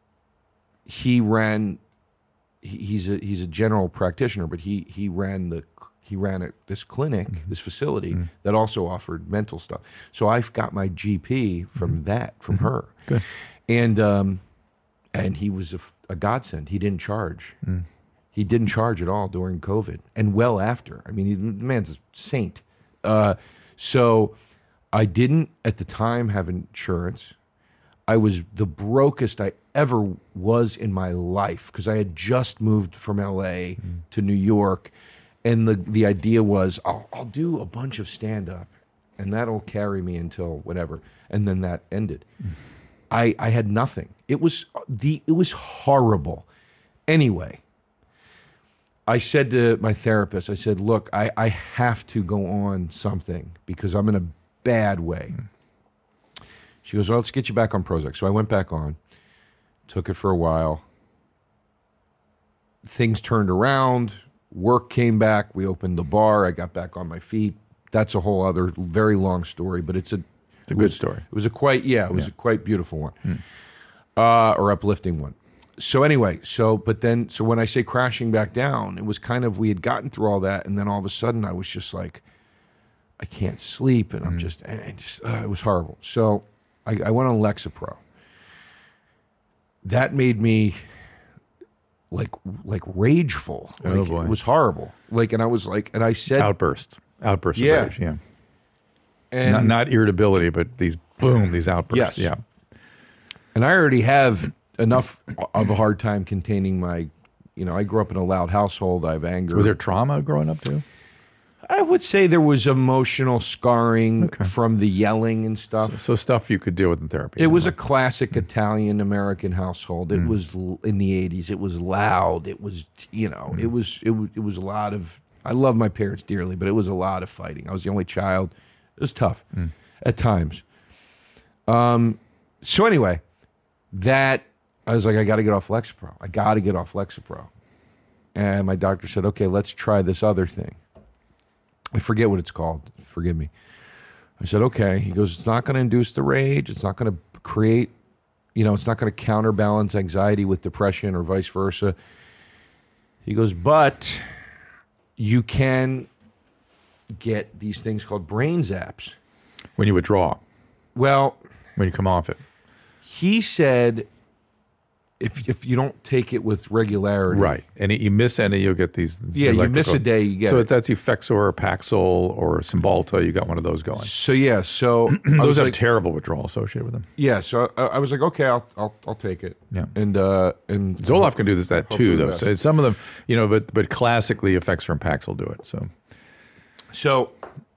he ran, he, he's a he's a general practitioner, but he he ran the he ran a, this clinic, this facility that also offered mental stuff. So I've got my G P from that, from her. Good. And um, and he was a, a godsend. He didn't charge. He didn't charge at all during COVID, and well after. I mean, he, the man's a saint. Uh, so I didn't at the time have insurance. I was the brokest I ever was in my life because I had just moved from L A mm. to New York, and the the idea was I'll, I'll do a bunch of stand up, and that'll carry me until whatever, and then that ended. Mm. I I had nothing. It was the it was horrible. Anyway, I said to my therapist, I said, "Look, I I have to go on something because I'm in a bad way." Mm. She goes, well, let's get you back on Prozac. So I went back on, took it for a while. Things turned around. Work came back. We opened the bar. I got back on my feet. That's a whole other very long story, but it's a, it's a it good was, story. It was a quite, yeah, it was yeah. a quite beautiful one, hmm. uh, or uplifting one. So anyway, so, but then, so when I say crashing back down, it was kind of, we had gotten through all that, and then all of a sudden I was just like, I can't sleep, and I'm hmm. just, I just uh, it was horrible. So I, I went on Lexapro. That made me like like rageful. Like, Oh, boy. It was horrible. Like, and I was like, and I said, Outburst. Outburst Yeah. of rage, yeah. and Not, not irritability, but these boom, these outbursts. Yes. Yeah. and I already have enough of a hard time containing my, you know, I grew up in a loud household. I have anger. Was there trauma growing up too? I would say there was emotional scarring Okay. from the yelling and stuff. So, so stuff you could deal with in therapy. It was a classic Italian American household. It was l- in the eighties. It was loud. It was, you know, it was it was it was a lot of. I love my parents dearly, but it was a lot of fighting. I was the only child. It was tough at times. Um. So anyway, that I was like, I got to get off Lexapro. I got to get off Lexapro. And my doctor said, okay, let's try this other thing. I forget what it's called. Forgive me. I said, okay. He goes, it's not going to induce the rage. It's not going to create, you know, it's not going to counterbalance anxiety with depression or vice versa. He goes, but you can get these things called brain zaps. When you withdraw, Well, when you come off it. he said if if you don't take it with regularity, Right. And you miss any, you'll get these. these Yeah, you miss electrical- a day, you get So it. if that's Effexor or Paxil or Cymbalta, you got one of those going. So yeah, so I Those was have like, terrible withdrawal associated with them. yeah, so I, I was like, okay, I'll I'll I'll take it. Yeah. and uh, and Zoloft can do this that Hopefully too, the though. best. So some of them, you know, but but classically, Effexor and Paxil do it. So So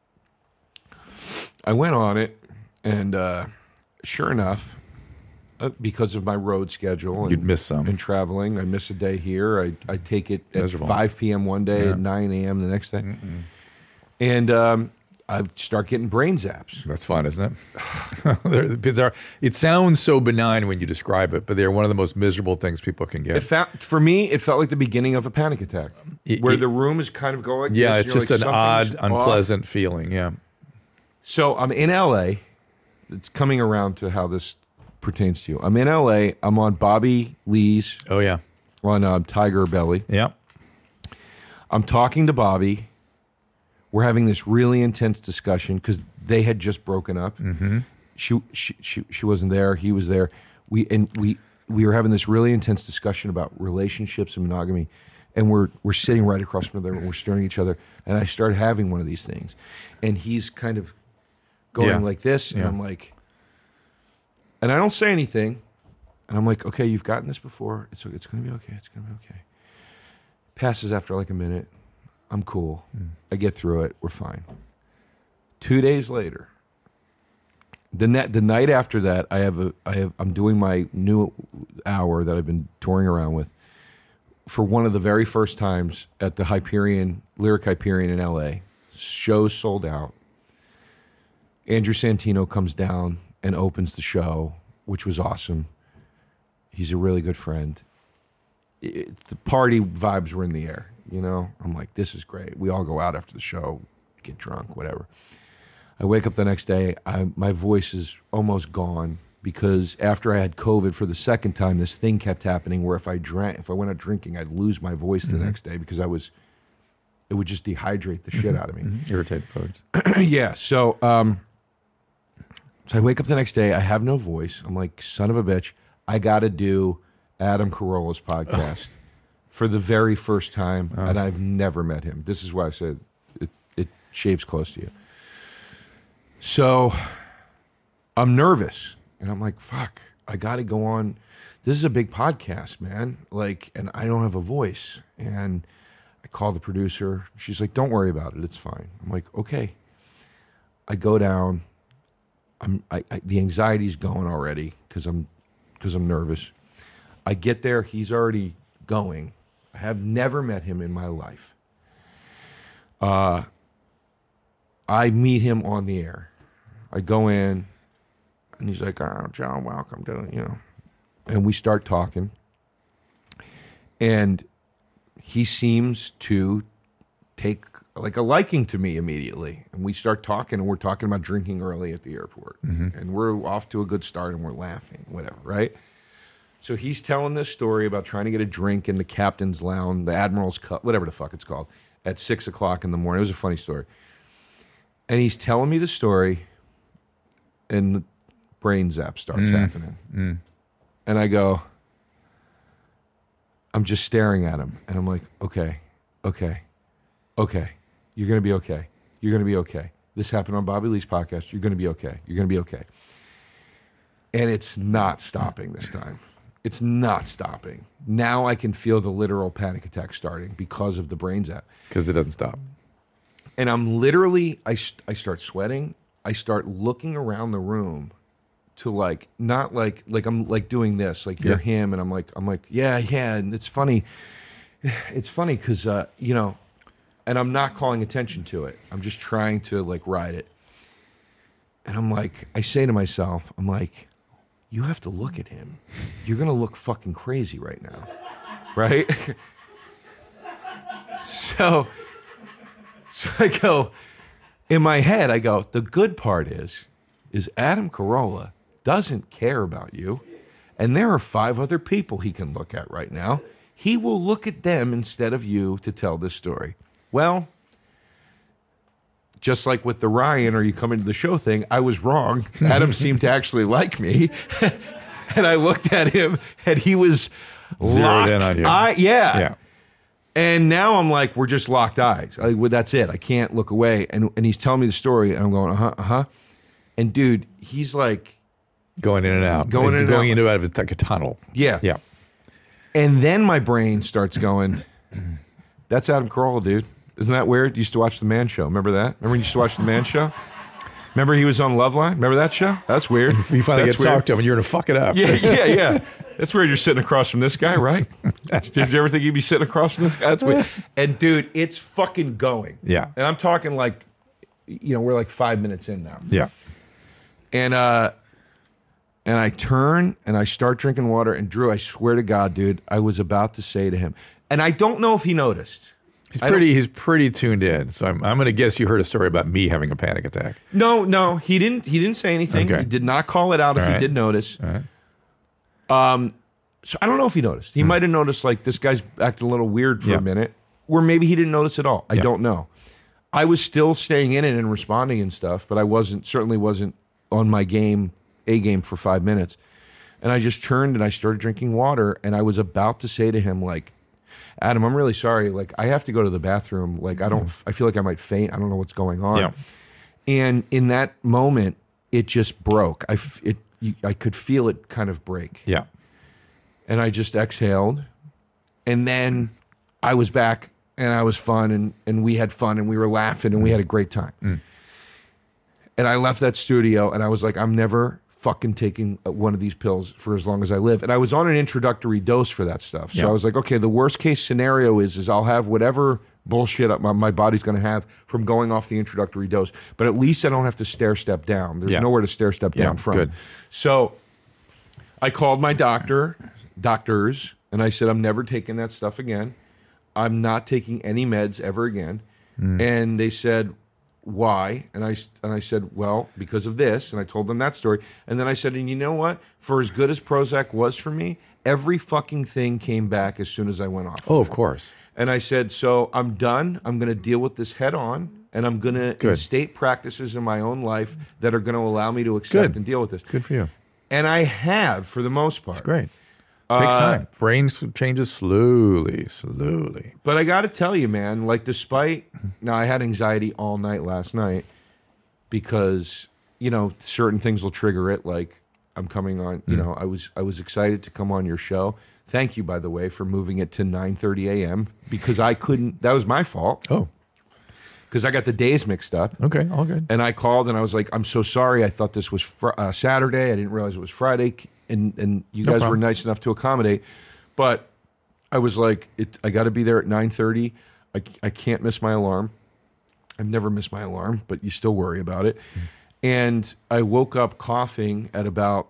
I went on it, and uh, sure enough, uh, because of my road schedule and, You'd miss some. and traveling, I miss a day here. I, I take it at Miserable. five p.m. one day, Yeah. at nine a.m. the next day. And um, I start getting brain zaps. that's fun, isn't it? They're bizarre. It sounds so benign when you describe it, but they're one of the most miserable things people can get. It felt, for me, it felt like the beginning of a panic attack, It- where it- the room is kind of going like yeah, this. it's You're just like, an odd, something's off. unpleasant feeling. Yeah. So I'm in L A. It's coming around to how this pertains to you. I'm in L A. I'm on Bobby Lee's Oh yeah. on uh, Tiger Belly. Yeah. I'm talking to Bobby. We're having this really intense discussion because they had just broken up. Mm-hmm. She, she she she wasn't there. He was there. We and we we were having this really intense discussion about relationships and monogamy, and we're we're sitting right across from each other and we're staring at each other. And I started having one of these things, and he's kind of going Yeah. like this, and Yeah. I'm like, and I don't say anything, and I'm like, okay, you've gotten this before. It's it's gonna be okay. It's gonna be okay. Passes after like a minute. I'm cool. I get through it. We're fine. Two days later, the net, the night after that, I have a, I have, I'm doing my new hour that I've been touring around with for one of the very first times at the Hyperion, Lyric Hyperion in L A. Show's sold out. Andrew Santino comes down and opens the show, which was awesome. He's a really good friend. It, the party vibes were in the air. You know, I'm like, this is great. We all go out after the show, get drunk, whatever. I wake up the next day. I, my voice is almost gone because after I had COVID for the second time, this thing kept happening where if I drank, if I went out drinking, I'd lose my voice the next day because I was, it would just dehydrate the shit out of me. Irritate the codes. Yeah. So, um, so I wake up the next day. I have no voice. I'm like, son of a bitch. I got to do Adam Carolla's podcast for the very first time, and I've never met him. This is why I said it, it shaves close to you. So I'm nervous, and I'm like, fuck, I got to go on. This is a big podcast, man. Like, and I don't have a voice. And I call the producer. She's like, don't worry about it. It's fine. I'm like, okay. I go down. I'm I, I the anxiety's going already because I'm because I'm nervous. I get there. He's already going. I have never met him in my life. Uh, I meet him on the air. I go in, and he's like, "Oh, John, welcome to you know," and we start talking, and he seems to take like a liking to me immediately, and we start talking, and we're talking about drinking early at the airport, and we're off to a good start, and we're laughing, whatever, right? So he's telling this story about trying to get a drink in the captain's lounge, the Admiral's Cup, whatever the fuck it's called, at six o'clock in the morning. It was a funny story. And he's telling me the story, and the brain zap starts happening. And I go, I'm just staring at him. And I'm like, okay, okay, okay. You're going to be okay. You're going to be okay. This happened on Bobby Lee's podcast. You're going to be okay. You're going to be okay. And it's not stopping this time. It's not stopping. Now I can feel the literal panic attack starting because of the brain zap. Because it doesn't stop. And I'm literally, I, st- I start sweating. I start looking around the room to like, not like, like I'm like doing this, like you're Yeah. him. And I'm like, I'm like, yeah, yeah. And it's funny. It's funny because, uh, you know, and I'm not calling attention to it. I'm just trying to like ride it. And I'm like, I say to myself, I'm like, you have to look at him. You're going to look fucking crazy right now. Right? so, so I go, in my head, I go, the good part is, is Adam Carolla doesn't care about you. And there are five other people he can look at right now. He will look at them instead of you to tell this story. Well, just like with the Ryan or you come into the show thing, I was wrong. Adam seemed to actually like me. and I looked at him, and he was Zeroed locked. in on you. Eye, yeah. Yeah. And now I'm like, we're just locked eyes. I, well, that's it. I can't look away. And and he's telling me the story, and I'm going, uh huh, uh huh. And dude, he's like Going in and out. Going in and going out. into out of like a tunnel. yeah, Yeah. And then my brain starts going, that's Adam Carolla, dude. Isn't that weird? You used to watch The Man Show. Remember that? Remember you used to watch The Man Show? Remember he was on Loveline? Remember that show? That's weird. You finally That's get to talk to him and you're going to fuck it up. Yeah, yeah, yeah. That's weird. You're sitting across from this guy, right? Did you ever think you'd be sitting across from this guy? That's weird. And dude, it's fucking going. Yeah. And I'm talking like, you know, we're like five minutes in now. Yeah. And uh, and I turn and I start drinking water. And Drew, I swear to God, dude, I was about to say to him, and I don't know if he noticed. He's I don't- pretty. He's pretty tuned in. So I'm. I'm going to guess you heard a story about me having a panic attack. No, no, he didn't. He didn't say anything. Okay. He did not call it out if All he right. did notice. All right. So I don't know if he noticed. He might have noticed, like, this guy's acting a little weird for Hmm. Yeah. a minute, or maybe he didn't notice at all. I Yeah. don't know. I was still staying in it and responding and stuff, but I wasn't certainly wasn't on my game, A game for five minutes. And I just turned and I started drinking water, and I was about to say to him, like, Adam, I'm really sorry. Like, I have to go to the bathroom. Like, I don't. I feel like I might faint. I don't know what's going on. Yeah. And in that moment, it just broke. I f- it. You, I could feel it kind of break. Yeah. And I just exhaled, and then I was back, and I was fun, and, and we had fun, and we were laughing, and we had a great time. Mm. And I left that studio, and I was like, I'm never fucking taking one of these pills for as long as I live. And I was on an introductory dose for that stuff. So Yeah. I was like, okay, the worst case scenario is is I'll have whatever bullshit my, my body's going to have from going off the introductory dose. But at least I don't have to stair step down. There's Yeah. nowhere to stair step Yeah, down from. good. So I called my doctor, doctors, and I said, I'm never taking that stuff again. I'm not taking any meds ever again. And they said, why? And I, and I said, well, because of this. And I told them that story. And then I said, and you know what? For as good as Prozac was for me, every fucking thing came back as soon as I went off. Oh, of course. And I said, so I'm done. I'm going to deal with this head on. And I'm going to Good. instate practices in my own life that are going to allow me to accept Good. and deal with this. Good for you. And I have, for the most part. It's great. Takes Uh, time. Brain s- changes slowly, slowly. But I got to tell you, man, like, despite now, I had anxiety all night last night because, you know, certain things will trigger it. Like, I'm coming on, you know, I was I was excited to come on your show. Thank you, by the way, for moving it to nine thirty a.m. because I couldn't. That was my fault Oh, because I got the days mixed up. okay. All good. And I called and I was like, I'm so sorry. I thought this was fr- uh, Saturday. I didn't realize it was Friday. And and you No guys were problem. nice enough to accommodate. But I was like, it, I got to be there at nine thirty. I, I can't miss my alarm. I've never missed my alarm, but you still worry about it. And I woke up coughing at about,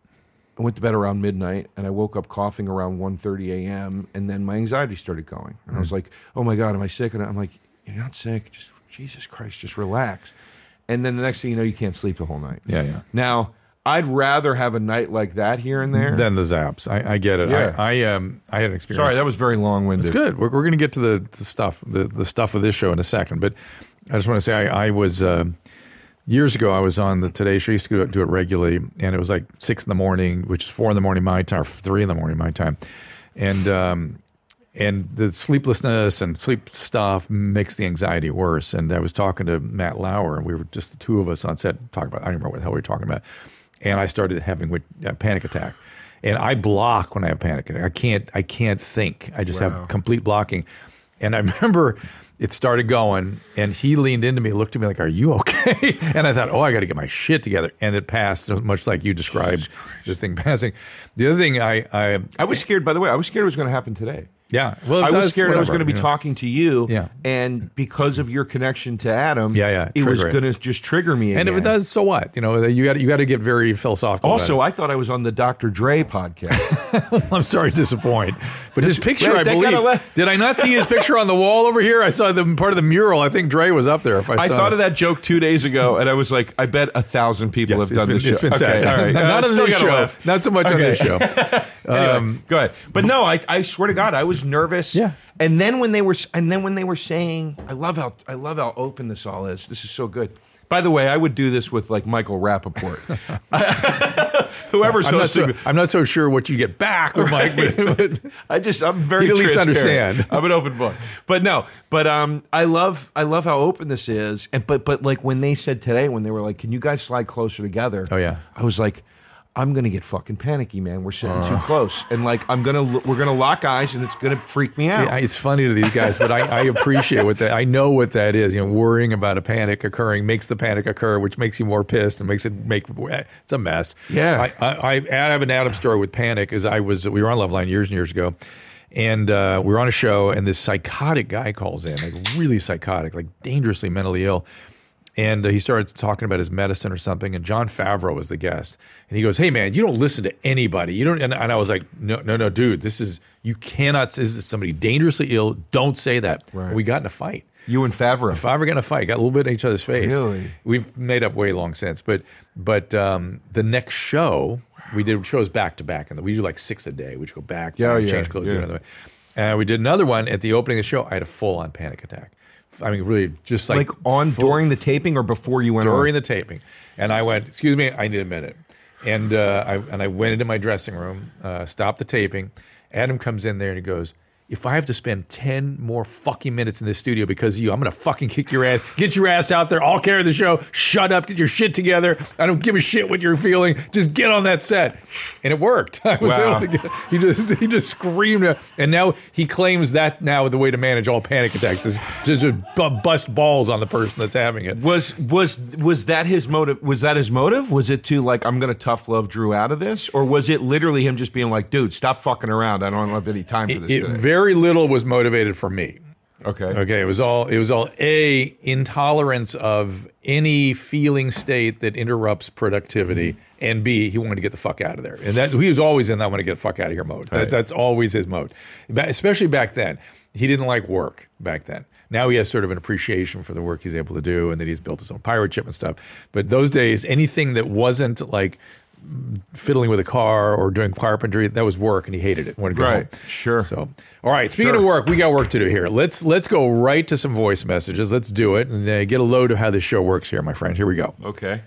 I went to bed around midnight, and I woke up coughing around one thirty a.m., and then my anxiety started going. And I was like, oh, my God, am I sick? And I'm like, you're not sick. Just, Jesus Christ, just relax. And then the next thing you know, you can't sleep the whole night. Yeah, yeah. Now, I'd rather have a night like that here and there. Then the zaps. I, I get it. Yeah. I, I um I had an experience. Sorry, that was very long-winded. It's good. We're, we're going to get to the, the stuff, the, the stuff of this show in a second. But I just want to say I, I was, uh, years ago, I was on the Today Show. I used to do it, do it regularly. And it was like six in the morning, which is four in the morning my time, or three in the morning my time. And, um, and the sleeplessness and sleep stuff makes the anxiety worse. And I was talking to Matt Lauer, and we were just the two of us on set talking about, I don't remember what the hell we were talking about. And I started having a panic attack. And I block when I have panic attack. I can't, I can't think. I just Wow. have complete blocking. And I remember it started going, and he leaned into me, looked at me like, "Are you okay?" And I thought, "Oh, I got to get my shit together." And it passed, much like you described the thing passing. The other thing, I, I, I was scared, by the way, I was scared it was going to happen today. yeah, well, it I was does, scared I was whatever, going to be you know. talking to you, Yeah. and because of your connection to Adam, Yeah, yeah, it was trigger it. going to just trigger me again. And if it does, so what? You know, you got you got to get very philosophical. Also, about I thought I was on the Doctor Dre podcast. it. I'm sorry to disappoint, but his picture, Wait, I they believe, gotta let- did I not see his picture on the wall over here? I saw the part of the mural. I think Dre was up there. If I, I saw thought it. of that joke two days ago, and I was like, I bet a thousand people Yes, have done it's this been, show. It's been Okay, said. all right. Not Uh, on still this gotta show. laugh. Not so much on Okay. this show. Anyway, Um, go ahead. But no, I, I swear to God, I was nervous. Yeah. And then when they were, and then when they were saying, I love how, I love how open this all is. This is so good. By the way, I would do this with like Michael Rappaport. Whoever's I'm not, so, hosting. I'm not so sure what you get back with Mike. But I just I'm very you at least transparent. understand. I'm an open book. But no, but um, I love I love how open this is. And but but like when they said today, when they were like, "Can you guys slide closer together?" Oh yeah, I was like, I'm gonna get fucking panicky, man. We're sitting uh. too close, and like I'm gonna we're gonna lock eyes, and it's gonna freak me out. Yeah, it's funny to these guys, but I, I appreciate what that. I know what that is. You know, worrying about a panic occurring makes the panic occur, which makes you more pissed and makes it make it's a mess. Yeah, I, I, I have an Adam story with panic. Is I was we were on Loveline years and years ago, and uh, we were on a show, and this psychotic guy calls in, like really psychotic, like dangerously mentally ill. And uh, he started talking about his medicine or something, and Jon Favreau was the guest. And he goes, "Hey, man, you don't listen to anybody. You don't." And, and I was like, "No, no, no, dude. This is you cannot. This is somebody dangerously ill. Don't say that." Right. And we got in a fight. You and Favreau. Favreau got in a fight. Got a little bit in each other's face. Really? We've made up way long since. But but um, the next show, we did shows back to back, and we do like six a day. We just go back, yeah, back, yeah, change clothes, yeah. do another way. And we did another one at the opening of the show. I had a full on panic attack. I mean, really, just like, like on full, during the taping or before you went during on? the taping, and I went, "Excuse me, I need a minute," and uh, I and I went into my dressing room, uh, stopped the taping. Adam comes in there and he goes, "If I have to spend ten more fucking minutes in this studio because of you, I'm gonna fucking kick your ass. Get your ass out there. I'll carry the show. Shut up. Get your shit together. I don't give a shit what you're feeling. Just get on that set." And it worked. I was Wow. able to get. He just he just screamed, and now he claims that now the way to manage all panic attacks is just, just bust balls on the person that's having it. Was was was that his motive? Was that his motive? Was it to like I'm gonna tough love Drew out of this, or was it literally him just being like, "Dude, stop fucking around. I don't have any time for this." It, today. very little was motivated for me. Okay. Okay. It was all. It was all a intolerance of any feeling state that interrupts productivity, and B, he wanted to get the fuck out of there, and that he was always in that want to get the fuck out of here mode. That, Right. That's always his mode, Ba- especially back then. He didn't like work back then. Now he has sort of an appreciation for the work he's able to do, and that he's built his own pirate ship and stuff. But those days, anything that wasn't like fiddling with a car or doing carpentry, that was work, and he hated it. Wanted to go Right. home. Sure. So, all right. Speaking Sure. of work, we got work to do here. Let's let's go right to some voice messages. Let's do it and uh, get a load of how this show works here, my friend. Here we go. Okay.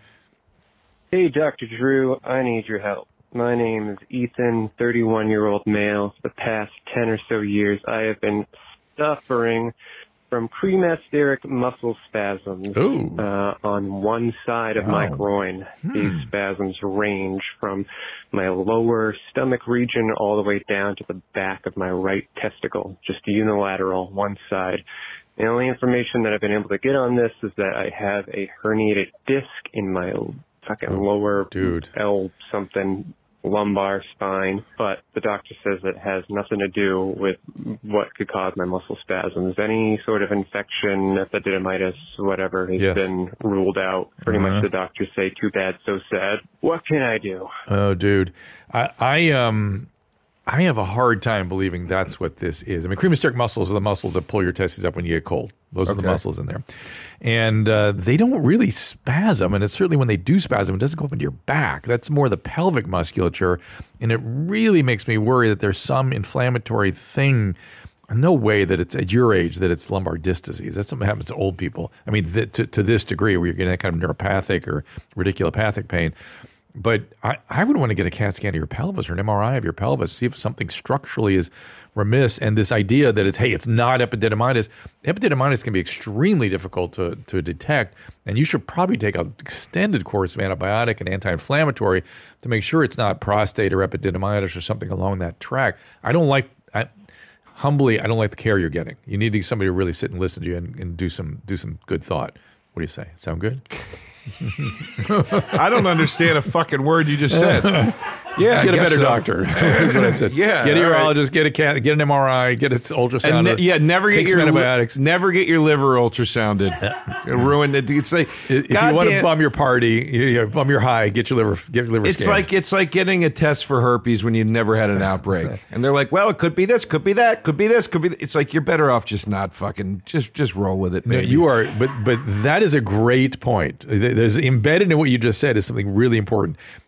Hey, Doctor Drew, I need your help. My name is Ethan, thirty-one-year-old male. For the past ten or so years, I have been suffering from premasteric muscle spasms Ooh. uh, on one side of my Oh. groin. Hmm. These spasms range from my lower stomach region all the way down to the back of my right testicle, just unilateral, one side. The only information that I've been able to get on this is that I have a herniated disc in my fucking lower dude. L something lumbar spine, but the doctor says it has nothing to do with what could cause my muscle spasms. Any sort of infection, epididymitis, whatever, has Yes. been ruled out. Pretty Uh-huh. much the doctors say, too bad, so sad. What can I do? Oh, dude, I, I um, I have a hard time believing that's what this is. I mean, cremasteric muscles are the muscles that pull your testes up when you get cold. Those are the Okay. muscles in there, and uh, they don't really spasm. And it's certainly when they do spasm, it doesn't go up into your back. That's more the pelvic musculature, and it really makes me worry that there's some inflammatory thing. No way that it's at your age that it's lumbar disc disease. That's something that happens to old people. I mean, th- to, to this degree where you're getting that kind of neuropathic or radiculopathic pain. But I, I would want to get a CAT scan of your pelvis or an M R I of your pelvis, see if something structurally is remiss. And this idea that it's, hey, it's not epididymitis. Epididymitis can be extremely difficult to, to detect, and you should probably take an extended course of antibiotic and anti-inflammatory to make sure it's not prostate or epididymitis or something along that track. I don't like, I, humbly, I don't like the care you're getting. You need to, somebody to really sit and listen to you and, and do some do some good thought. What do you say? Sound good? I don't understand a fucking word you just said. Yeah, Get I a guess better so. doctor. That's what I said. Yeah, get a all right. urologist, get a cat, get an M R I, get an ultrasound. And ne- yeah, never get take your some li- antibiotics. never get your liver ultrasounded. It's gonna ruin it. It's like If you want to goddamn- bum your party, you, you bum your high, get your liver, get your liver. It's scanned. like it's like getting a test for herpes when you never had an outbreak, and they're like, "Well, it could be this, could be that, could be this, could be." Th-. It's like you're better off just not fucking just just roll with it. No, Baby. you are, but but that is a great point. There's embedded in what you just said is something really important.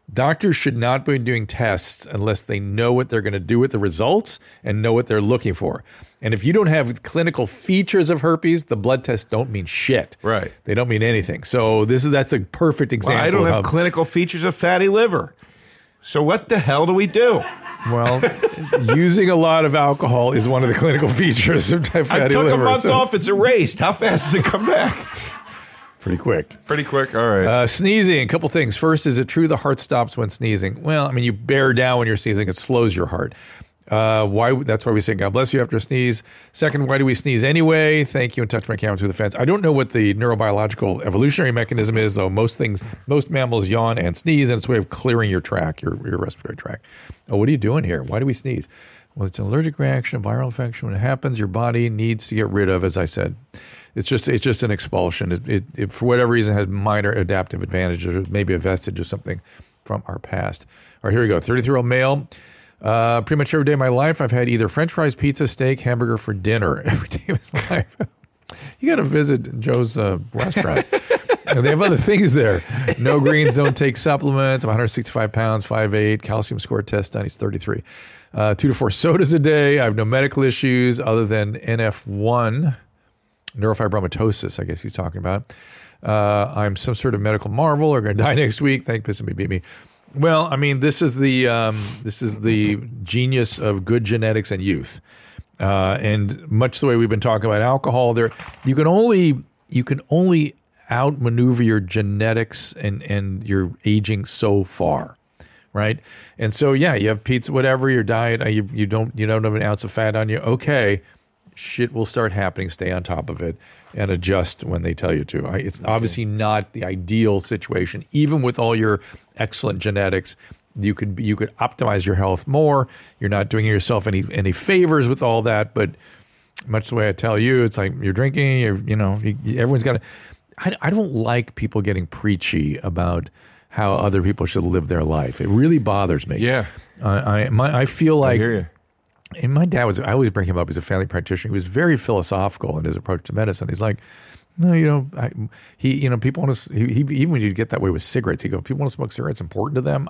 Doctors should not be doing tests unless they know what they're going to do with the results and know what they're looking for. And if you don't have clinical features of herpes, the blood tests don't mean shit. Right. They don't mean anything. So this is that's a perfect example. Well, I don't of have how, clinical features of fatty liver. So what the hell do we do? Well, using a lot of alcohol is one of the clinical features of fatty liver. I took liver, a month so off. It's erased. How fast does it come back? pretty quick. Pretty quick. All right. Uh, sneezing, a couple things. First, is it true the heart stops when sneezing? Well, I mean, you bear down when you're sneezing. It slows your heart. Uh, why? That's why we say God bless you after a sneeze. Second, why do we sneeze anyway? Thank you, and touch my camera through the fence. I don't know what the neurobiological evolutionary mechanism is, though. Most things, most mammals yawn and sneeze, and it's a way of clearing your tract, your, your respiratory tract. Oh, what are you doing here? Why do we sneeze? Well, it's an allergic reaction, a viral infection. When it happens, your body needs to get rid of, as I said. It's just it's just an expulsion. It, it, it for whatever reason, has minor adaptive advantages, or maybe a vestige of something from our past. All right, here we go. thirty-three-year-old male. Uh, pretty much every day of my life, I've had either French fries, pizza, steak, hamburger for dinner. Every day of his life. You got to visit Joe's uh, restaurant. You know, they have other things there. No greens, don't take supplements. I'm one hundred sixty-five pounds, five eight, calcium score test done. He's thirty-three. Uh, two to four sodas a day. I have no medical issues other than N F one, neurofibromatosis, I guess he's talking about. Uh, I'm some sort of medical marvel or going to die next week. Thank pissing me, beat me. Well, I mean, this is the um, this is the genius of good genetics and youth, uh, and much the way we've been talking about alcohol. There, you can only you can only outmaneuver your genetics and and your aging so far, right? And so, yeah, you have pizza, whatever your diet, you you don't you don't have an ounce of fat on you. Okay, shit will start happening. Stay on top of it and adjust when they tell you to. It's obviously not the ideal situation, even with all your excellent genetics. You could you could optimize your health more. You're not doing yourself any any favors with all that. But much the way I tell you, it's like you're drinking. You're, you know, you, everyone's got to. I, I don't like people getting preachy about how other people should live their life. It really bothers me. Yeah, uh, I my I feel like. I hear you. And my dad was, I always bring him up as a family practitioner. He was very philosophical in his approach to medicine. He's like, no, you know, I, he, you know, people want to, he, he, even when you get that way with cigarettes, he goes, people want to smoke cigarettes, important to them.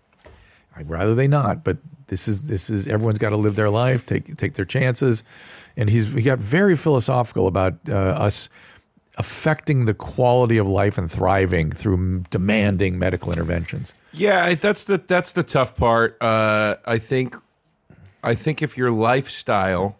I'd rather they not, but this is, this is, everyone's got to live their life, take, take their chances. And he's, he got very philosophical about uh, us affecting the quality of life and thriving through demanding medical interventions. Yeah, that's the, that's the tough part. Uh, I think, I think if your lifestyle,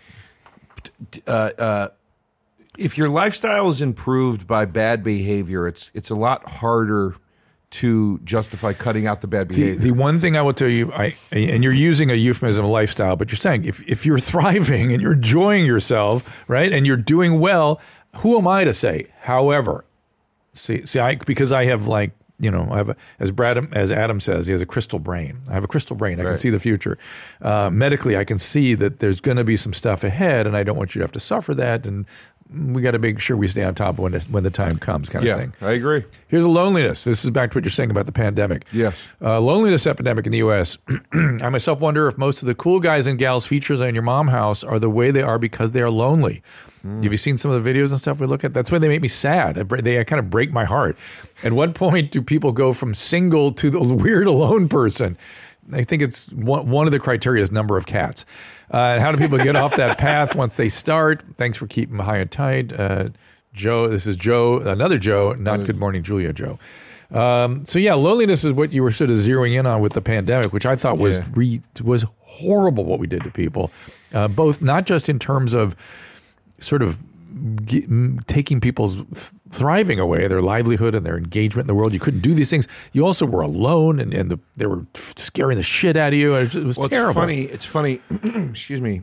uh, uh, if your lifestyle is improved by bad behavior, it's it's a lot harder to justify cutting out the bad behavior. The, the one thing I will tell you, I and you're using a euphemism, lifestyle, but you're saying if if you're thriving and you're enjoying yourself, right, and you're doing well, who am I to say? However, see, see, I because I have like. You know, I have a, as Brad, as Adam says, he has a crystal brain. I have a crystal brain. I right. can see the future. Uh, medically, I can see that there's going to be some stuff ahead, and I don't want you to have to suffer that. And we got to make sure we stay on top when it, when the time comes, kind yeah, of thing. I agree. Here's a loneliness. This is back to what you're saying about the pandemic. Yes, uh, loneliness epidemic in the U S I myself wonder if most of the cool guys and gals features on your mom house are the way they are because they are lonely. Mm. Have you seen some of the videos and stuff we look at? That's when they make me sad. They kind of break my heart. At what point do people go from single to the weird alone person? I think it's one, one of the criteria is number of cats. Uh, how do people get off that path once they start? Thanks for keeping high and tight. Uh, Joe, this is Joe, another Joe, not Good Morning Julia Joe. Um, so yeah, loneliness is what you were sort of zeroing in on with the pandemic, which I thought was yeah. re, was horrible what we did to people, uh, both not just in terms of sort of Get, taking people's th- thriving away, their livelihood and their engagement in the world. You couldn't do these things. You also were alone, and, and the, they were scaring the shit out of you. It was, it was well, terrible. It's funny. It's funny. Excuse me.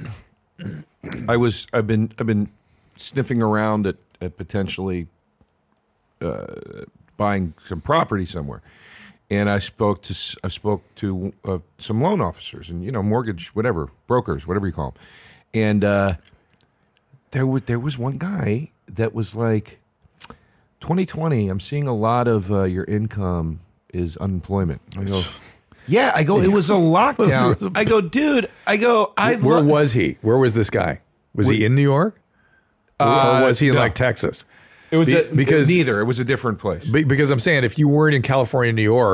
I was. I've been. I've been sniffing around at, at potentially uh, buying some property somewhere, and I spoke to. I spoke to uh, some loan officers and you know mortgage whatever brokers whatever you call them, and. Uh, There was, there was one guy that was like, twenty twenty, I'm seeing a lot of uh, your income is unemployment. I go, yeah, I go, it was a lockdown. I go, dude, I go, I Where lo- was he? Where was this guy? Was he in New York? Or, Uh, or was he in no. like Texas? It was Be- a, because- neither. It was a different place. Be- Because I'm saying if you weren't in California, New York,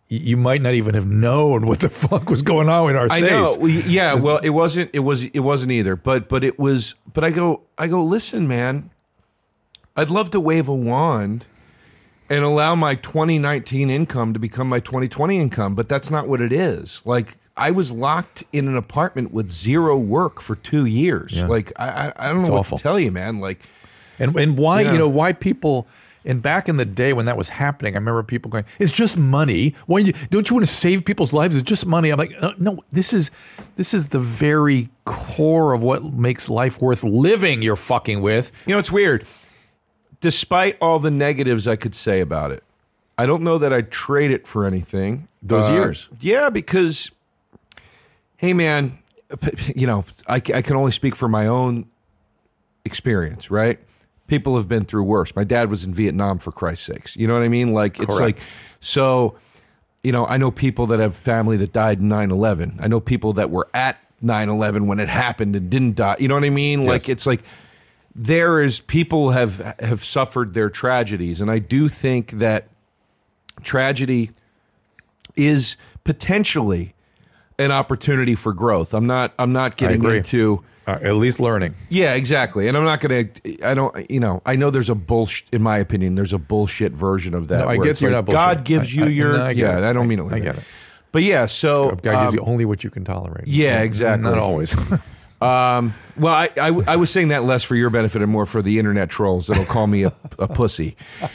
you might not even have known what the fuck was going on in our I states. know. Well, yeah. Well, it wasn't. It was. It wasn't either. But but it was. But I go. I go. Listen, man. I'd love to wave a wand and allow my twenty nineteen income to become my twenty twenty income, but that's not what it is. Like I was locked in an apartment with zero work for two years. Yeah. Like I. I, I don't know It's what awful. to tell you, man. Like. And and why Yeah. you know why people and back in the day when that was happening, I remember people going, "It's just money. Why you don't you want to save people's lives? It's just money." I'm like, "No, no this is this is the very core of what makes life worth living. You're fucking with." You know, it's weird. Despite all the negatives I could say about it, I don't know that I'd trade it for anything. Those Uh, years. Yeah, because, hey, man, you know, I, I can only speak for my own experience, right? People have been through worse. My dad was in Vietnam, for Christ's sakes. You know what I mean? Like, it's Correct. like, so, you know, I know people that have family that died in nine eleven. I know people that were at nine eleven when it happened and didn't die. You know what I mean? Like, Yes. it's like, there is, people have, have suffered their tragedies. And I do think that tragedy is potentially an opportunity for growth. I'm not, I'm not getting agree. into... Uh, at least learning. Yeah, exactly. And I'm not going to, I don't, you know, I know there's a bullshit, in my opinion, there's a bullshit version of that. No, I where get it's you're like not bullshit. God gives I- you I- your, no, I get yeah, it. I don't I- mean it like I that. get it. But yeah, so. God gives you um, only what you can tolerate. yeah, exactly. Not always. Um, well, I, I, I was saying that less for your benefit and more for the internet trolls that'll call me a, a pussy.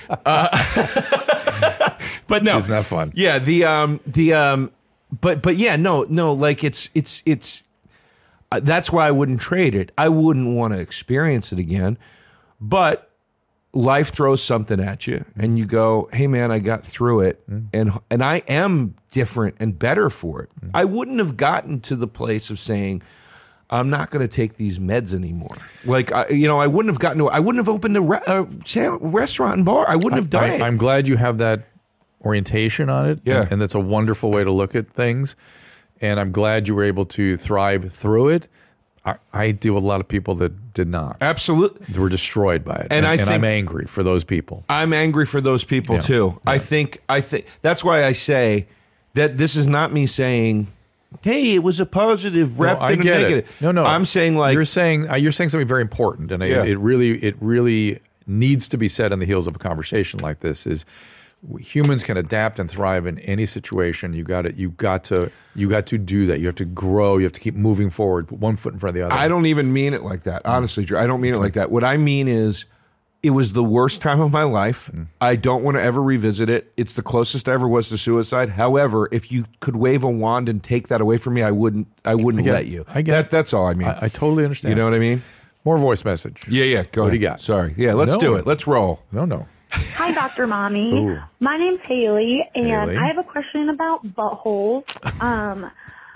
Uh, but no. Isn't that fun? Yeah, the, um, the, um, but, but yeah, no, no, like it's, it's, it's, uh, that's why I wouldn't trade it. I wouldn't want to experience it again. But life throws something at you and you go, hey man, I got through it and and I am different and better for it. I wouldn't have gotten to the place of saying, I'm not going to take these meds anymore. Like, I, you know, I wouldn't have gotten to, I wouldn't have opened a, re- a sa- restaurant and bar. I wouldn't have done I, it. I'm glad you have that orientation on it. Yeah. And, and that's a wonderful way to look at things. And I'm glad you were able to thrive through it. I, I deal with a lot of people that did not. Absolutely. They were destroyed by it. And I and think- I'm angry for those people. I'm angry for those people Yeah. too. I think I think that's why I say that this is not me saying, "Hey, it was a positive rep No, I and a get negative." it. No, no. I'm saying like you're saying uh, you're saying something very important, and Yeah. it, it really it really needs to be said on the heels of a conversation like this. Is humans can adapt and thrive in any situation. You got it. You got to you got to do that. You have to grow. You have to keep moving forward. Put one foot in front of the other. I don't even mean it like that. Honestly, Drew, I don't mean it like that. What I mean is it was the worst time of my life. I don't want to ever revisit it. It's the closest I ever was to suicide. However, if you could wave a wand and take that away from me, I wouldn't I wouldn't I get let it. you. I get that it. that's all I mean. I, I totally understand. you know what I mean? More voice message. Yeah, yeah. Go What do ahead. you got? Sorry. Yeah, let's No. do it. Let's roll. No, no. Hi, Doctor Mommy. Ooh. My name's Haley, and Haley. I have a question about buttholes. Um,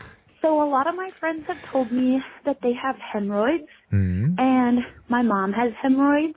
so a lot of my friends have told me that they have hemorrhoids, Mm-hmm. and my mom has hemorrhoids.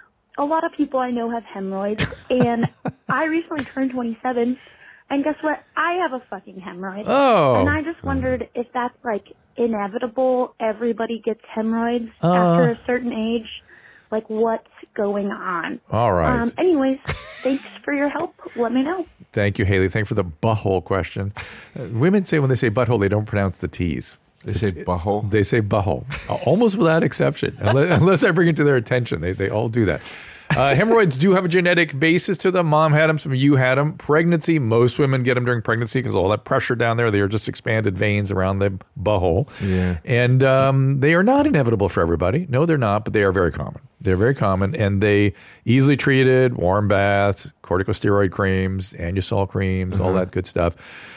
A lot of people I know have hemorrhoids, and I recently turned twenty-seven, and guess what? I have a fucking hemorrhoid. Oh. And I just wondered if that's, like, inevitable. Everybody gets hemorrhoids Uh. after a certain age. Like, what's going on? All right. Um, anyways, thanks for your help. Let me know. Thank you, Haley. Thanks for the butthole question. Uh, women say when they say butthole, they don't pronounce the T's. They say butthole. They say butthole, uh, almost without exception, unless, unless I bring it to their attention. They, they all do that. Uh, hemorrhoids do have a genetic basis to them. Mom had them, some of you had them. Pregnancy, most women get them during pregnancy because all that pressure down there, they are just expanded veins around the butthole. Yeah. And um, they are not inevitable for everybody. No, they're not, but they are very common. They're very common, and they easily treated, warm baths, corticosteroid creams, Anusol creams, all that good stuff.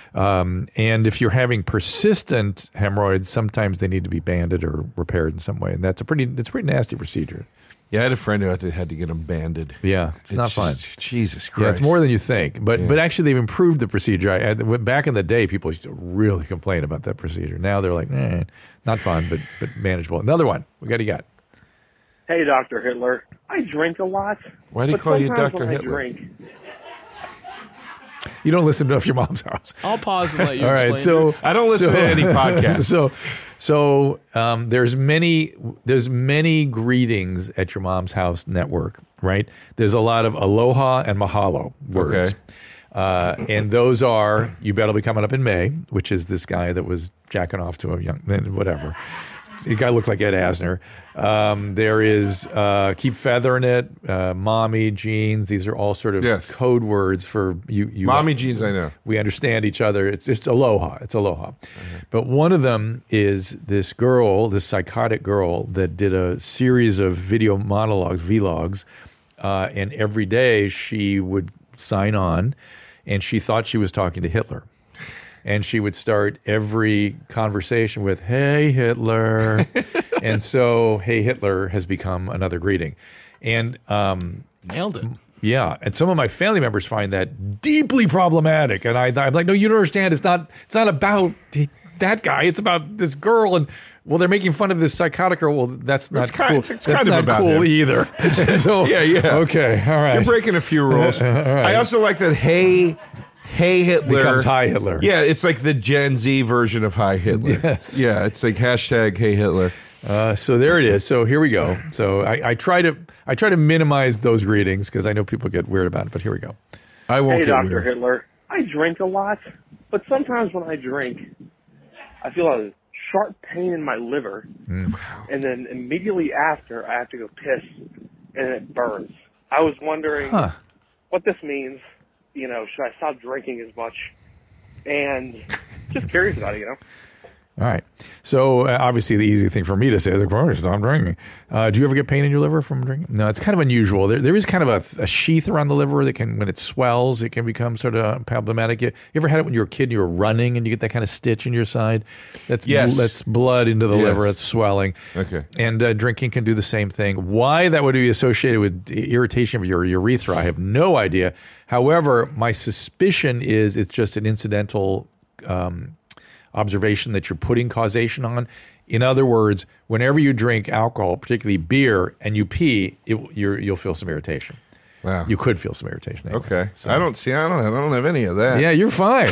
Um, and if you're having persistent hemorrhoids, sometimes they need to be banded or repaired in some way, and that's a pretty it's a pretty nasty procedure. Yeah, I had a friend who had to, had to get them banded. Yeah, it's, not fun. just- Jesus Christ. Yeah, it's more than you think, but Yeah. but actually they've improved the procedure. I, I went back in the day, people used to really complain about that procedure. Now they're like, eh, not fun, but but manageable. Another one. We got you got. Hey, Doctor Hitler. I drink a lot. Why do you but call you sometimes Doctor when Hitler? I drink, You don't listen enough to your mom's house. I'll pause and let you All explain. right, so I don't listen so- to any podcasts. So, so um, there's many there's many greetings at your mom's house network, right? There's a lot of aloha and mahalo words. Okay. Uh, and those are You Bet'll Be Coming Up in May, which is this guy that was jacking off to a young, whatever. The guy looked like Ed Asner. Um, there is uh, Keep Feathering It, uh, Mommy, Jeans. These are all sort of Yes. code words for you. you Mommy Jeans, I know. We understand each other. It's just aloha. It's aloha. But one of them is this girl, this psychotic girl that did a series of video monologues, vlogs, uh, and every day she would sign on, and she thought she was talking to Hitler. And she would start every conversation with, "Hey, Hitler." And so, "Hey, Hitler" has become another greeting. And um, Nailed it. yeah, and some of my family members find that deeply problematic. And I, I'm like, no, you don't understand. It's not. It's not about that guy. It's about this girl. And well, they're making fun of this psychotic girl. Well, that's not It's kind- cool. it's- it's that's kind of not about cool him. either. So Yeah, yeah. Okay, all right. You're breaking a few rules. All right. I also like that. Hey, hey Hitler Becomes Hi Hitler. Yeah, it's like the Gen Z version of Hi Hitler. Yes. Yeah, it's like hashtag Hey Hitler. Uh, so there it is. So here we go. So I, I try to I try to minimize those greetings because I know people get weird about it. But here we go. I won't Hey, get Doctor weird. Hitler. I drink a lot, but sometimes when I drink, I feel a sharp pain in my liver, Mm. and then immediately after, I have to go piss, and it burns. I was wondering Huh. what this means. You know, should I stop drinking as much? And just curious about it, you know? All right. So uh, obviously, the easy thing for me to say is, "Of course, stop drinking." Uh, do you ever get pain in your liver from drinking? No, it's kind of unusual. There, there is kind of a, a sheath around the liver that can, when it swells, it can become sort of problematic. You, you ever had it when you were a kid and you were running and you get that kind of stitch in your side? That's Yes. bl- that's blood into the Yes. liver. It's swelling. Okay. And uh, drinking can do the same thing. Why that would be associated with irritation of your urethra, I have no idea. However, my suspicion is it's just an incidental um, observation that you're putting causation on. In other words, whenever you drink alcohol, particularly beer, and you pee, it, you're, you'll feel some irritation. Wow. You could feel some irritation. Anyway. Okay. So- I don't see. I don't have. I don't have any of that. Yeah, you're fine.